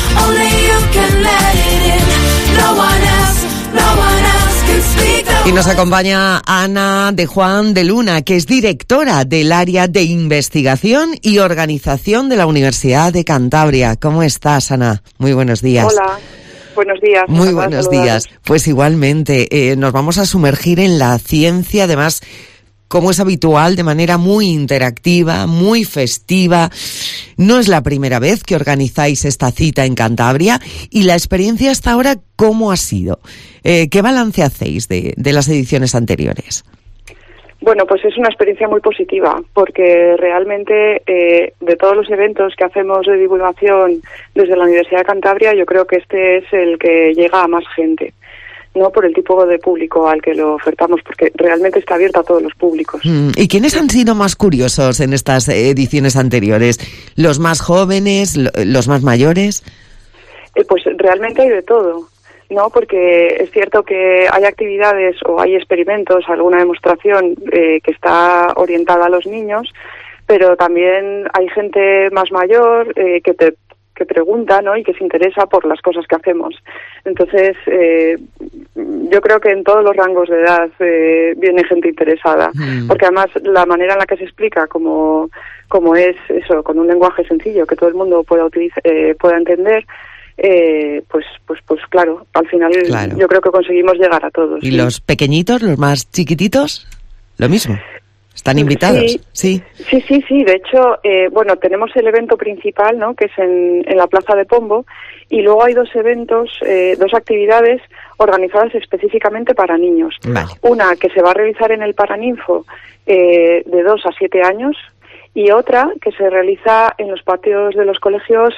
Y nos acompaña Ana de Juan de Luna, que es directora del área de investigación y organización de la Universidad de Cantabria. ¿Cómo estás, Ana? Muy buenos días. Hola. Buenos días. Muy buenos días. Pues igualmente, eh, nos vamos a sumergir en la ciencia, además, como es habitual, de manera muy interactiva, muy festiva. No es la primera vez que organizáis esta cita en Cantabria, y la experiencia hasta ahora, ¿cómo ha sido? Eh, ¿Qué balance hacéis de, de las ediciones anteriores? Bueno, pues es una experiencia muy positiva, porque realmente eh, de todos los eventos que hacemos de divulgación desde la Universidad de Cantabria, yo creo que este es el que llega a más gente, no por el tipo de público al que lo ofertamos, porque realmente está abierto a todos los públicos. ¿Y quiénes han sido más curiosos en estas ediciones anteriores? ¿Los más jóvenes, los más mayores? Eh, pues realmente hay de todo, ¿no? Porque es cierto que hay actividades o hay experimentos, alguna demostración eh, que está orientada a los niños, pero también hay gente más mayor eh, que te que pregunta, ¿no? Y que se interesa por las cosas que hacemos. Entonces, eh, yo creo que en todos los rangos de edad eh, viene gente interesada, mm. porque además la manera en la que se explica, como como es eso, con un lenguaje sencillo que todo el mundo pueda utilizar, eh, pueda entender, eh, pues pues pues claro, al final claro. Yo creo que conseguimos llegar a todos. ¿Y ¿sí? los pequeñitos, los más chiquititos? Lo mismo. ¿Están invitados? Sí, sí, sí, sí. sí. De hecho, eh, bueno, tenemos el evento principal, ¿no? Que es en, en la Plaza de Pombo, y luego hay dos eventos, eh, dos actividades organizadas específicamente para niños. Vale. Una que se va a realizar en el Paraninfo eh, de dos a siete años, y otra que se realiza en los patios de los colegios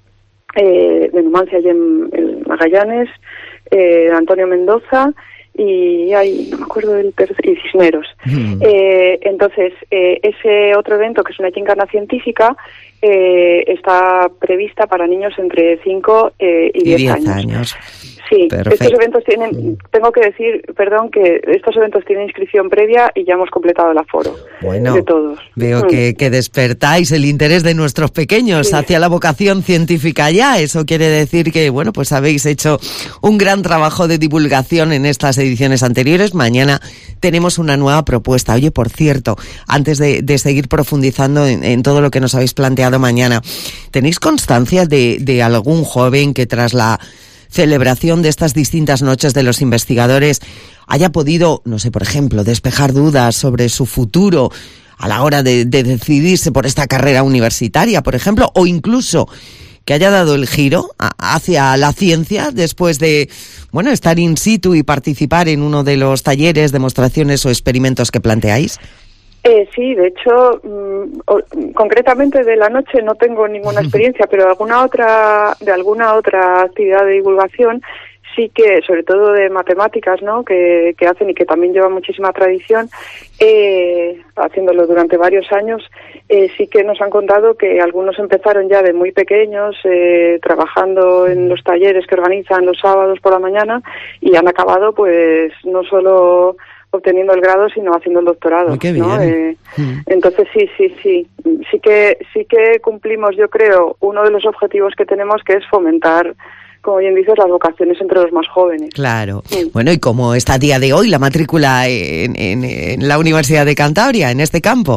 eh, de Numancia y en, en Magallanes, eh, Antonio Mendoza, y hay, no me acuerdo del tercer, y Cisneros. Mm. Eh, entonces, eh, ese otro evento, que es una gincana científica, eh, está prevista para niños entre cinco eh, y diez años. años. Sí, Perfecto. Estos eventos tienen, tengo que decir, perdón, que estos eventos tienen inscripción previa y ya hemos completado el aforo bueno, de todos. Veo mm. que, que despertáis el interés de nuestros pequeños sí. hacia la vocación científica ya. Eso quiere decir que, bueno, pues habéis hecho un gran trabajo de divulgación en estas ediciones anteriores. Mañana tenemos una nueva propuesta. Oye, por cierto, antes de, de seguir profundizando en, en todo lo que nos habéis planteado mañana, ¿tenéis constancia de, de algún joven que tras la celebración de estas distintas noches de los investigadores haya podido, no sé, por ejemplo, despejar dudas sobre su futuro a la hora de, de decidirse por esta carrera universitaria, por ejemplo, o incluso que haya dado el giro a, hacia la ciencia después de, bueno, estar in situ y participar en uno de los talleres, demostraciones o experimentos que planteáis? Eh, sí, de hecho, mmm, o, concretamente de la noche no tengo ninguna experiencia, pero de alguna otra, de alguna otra actividad de divulgación sí que, sobre todo de matemáticas, ¿no? Que, que hacen y que también llevan muchísima tradición, eh, haciéndolo durante varios años, eh, sí que nos han contado que algunos empezaron ya de muy pequeños, eh, trabajando en los talleres que organizan los sábados por la mañana, y han acabado, pues, no solo obteniendo el grado, sino haciendo el doctorado. Qué bien. ¿no? Eh, mm. Entonces sí, sí, sí, sí que sí que cumplimos, yo creo, uno de los objetivos que tenemos, que es fomentar, como bien dices, las vocaciones entre los más jóvenes. Claro. Sí. Bueno, ¿y cómo está a día de hoy la matrícula en, en, en la Universidad de Cantabria, en este campo?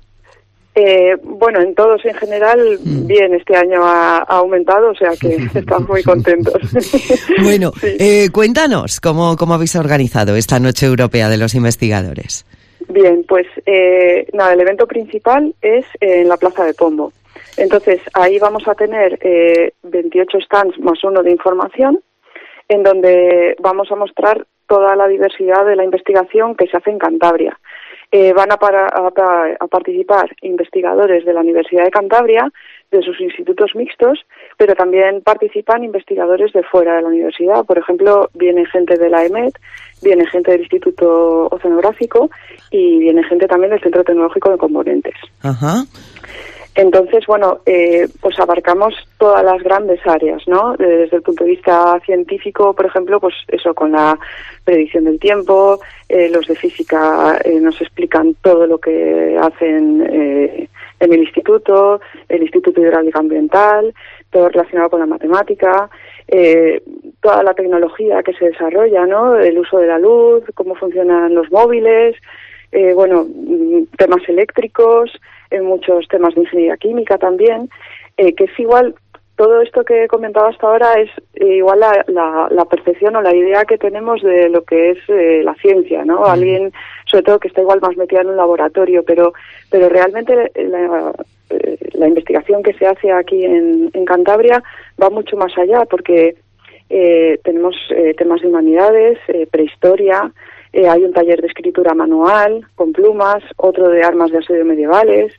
Eh, bueno, en todos en general, mm. bien, este año ha, ha aumentado, o sea que estamos muy contentos. Bueno, sí. eh, cuéntanos, ¿cómo, ¿cómo habéis organizado esta Noche Europea de los Investigadores? Bien, pues eh, nada, el evento principal es eh, en la Plaza de Pombo. Entonces, ahí vamos a tener eh, veintiocho stands más uno de información, en donde vamos a mostrar toda la diversidad de la investigación que se hace en Cantabria. Eh, van a, para, a, a participar investigadores de la Universidad de Cantabria, de sus institutos mixtos, pero también participan investigadores de fuera de la universidad. Por ejemplo, viene gente de la E M E T, viene gente del Instituto Oceanográfico y viene gente también del Centro Tecnológico de Componentes. Ajá. Entonces, bueno, eh, pues abarcamos todas las grandes áreas, ¿no? Desde el punto de vista científico, por ejemplo, pues eso, con la predicción del tiempo, eh, los de física eh, nos explican todo lo que hacen eh, en el instituto, el Instituto Hidráulico Ambiental, todo relacionado con la matemática, eh, toda la tecnología que se desarrolla, ¿no? El uso de la luz, cómo funcionan los móviles, eh, bueno, temas eléctricos, en muchos temas de ingeniería química también, eh, que es igual todo esto que he comentado hasta ahora es eh, igual la, la, la percepción o la idea que tenemos de lo que es eh, la ciencia, ¿no? Mm. Alguien, sobre todo, que está igual más metida en un laboratorio, pero, pero realmente la, la investigación que se hace aquí en, en Cantabria va mucho más allá, porque eh, tenemos eh, temas de humanidades, eh, prehistoria, eh, hay un taller de escritura manual con plumas, otro de armas de asedio medievales,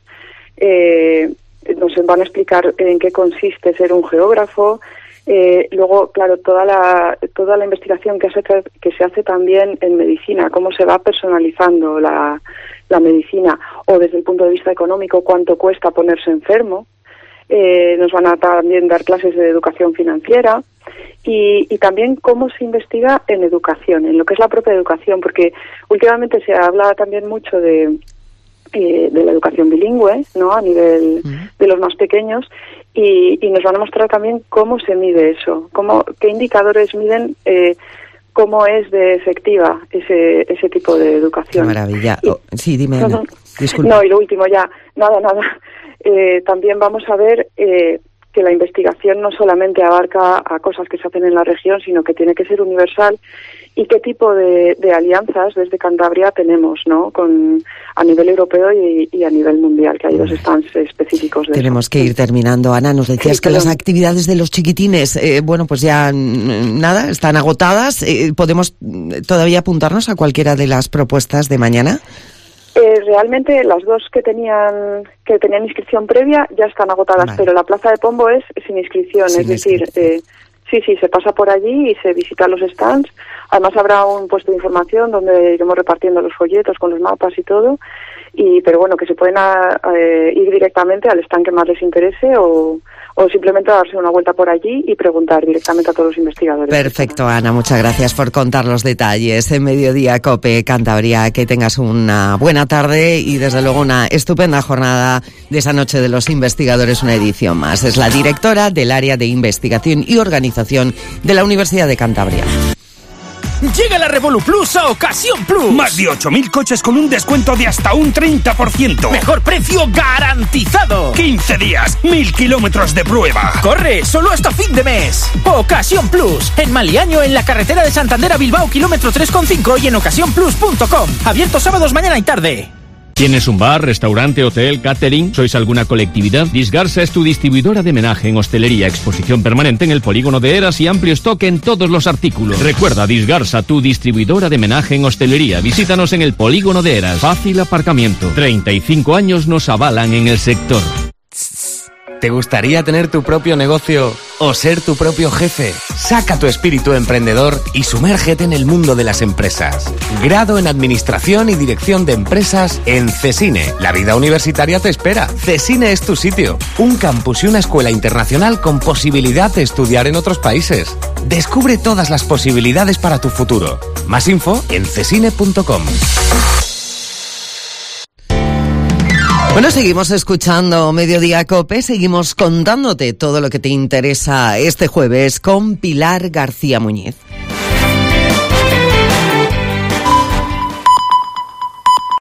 eh, nos van a explicar en qué consiste ser un geógrafo. Eh, luego, claro, toda la toda la investigación que, hace, que se hace también en medicina, cómo se va personalizando la, la medicina, o desde el punto de vista económico, cuánto cuesta ponerse enfermo. Eh, nos van a también dar clases de educación financiera y, y también cómo se investiga en educación, en lo que es la propia educación, porque últimamente se habla también mucho de Eh, de la educación bilingüe, ¿no? A nivel de los más pequeños, y, y nos van a mostrar también cómo se mide eso, cómo, qué indicadores miden, eh, cómo es de efectiva ese ese tipo de educación. Qué maravilla. Y, oh, sí, dime, Ana. No, Disculpa. no, y lo último ya, nada, nada. Eh, también vamos a ver eh, que la investigación no solamente abarca a cosas que se hacen en la región, sino que tiene que ser universal, y qué tipo de, de alianzas desde Cantabria tenemos, ¿no? Con a nivel europeo y, y a nivel mundial, que hay dos stands específicos de Tenemos eso. que ir terminando. Ana, nos decías Sí, que perdón. las actividades de los chiquitines, eh, bueno, pues ya mm, nada, están agotadas. Eh, ¿Podemos mm, todavía apuntarnos a cualquiera de las propuestas de mañana? Eh, realmente las dos que tenían que tenían inscripción previa ya están agotadas, vale. Pero la Plaza de Pombo es sin inscripción, sin es decir, eh, sí, sí, se pasa por allí y se visita los stands. Además habrá un puesto de información donde iremos repartiendo los folletos con los mapas y todo. Y pero bueno, que se pueden a, eh, ir directamente al stand que más les interese o, o simplemente darse una vuelta por allí y preguntar directamente a todos los investigadores. Perfecto, Ana, muchas gracias por contar los detalles en Mediodía COPE Cantabria. Que tengas una buena tarde y desde luego una estupenda jornada de esa noche de los investigadores, una edición más. Es la directora del área de investigación y organización de la Universidad de Cantabria. Llega la Revolu Plus a Ocasión Plus. Más de ocho mil coches con un descuento de hasta un treinta por ciento. Mejor precio garantizado. quince días, mil kilómetros de prueba. Corre, solo hasta fin de mes. Ocasión Plus. En Maliaño, en la carretera de Santander a Bilbao, kilómetro tres coma cinco y en ocasión plus punto com. Abierto sábados, mañana y tarde. ¿Tienes un bar, restaurante, hotel, catering? ¿Sois alguna colectividad? Disgarsa es tu distribuidora de menaje en hostelería, exposición permanente en el polígono de Eras y amplio stock en todos los artículos. Recuerda, Disgarsa, tu distribuidora de menaje en hostelería. Visítanos en el polígono de Eras. Fácil aparcamiento. treinta y cinco años nos avalan en el sector. ¿Te gustaría tener tu propio negocio o ser tu propio jefe? Saca tu espíritu emprendedor y sumérgete en el mundo de las empresas. Grado en Administración y Dirección de Empresas en CESINE. La vida universitaria te espera. CESINE es tu sitio. Un campus y una escuela internacional con posibilidad de estudiar en otros países. Descubre todas las posibilidades para tu futuro. Más info en cesine punto com. Bueno, seguimos escuchando Mediodía COPE, seguimos contándote todo lo que te interesa este jueves con Pilar García Muñiz.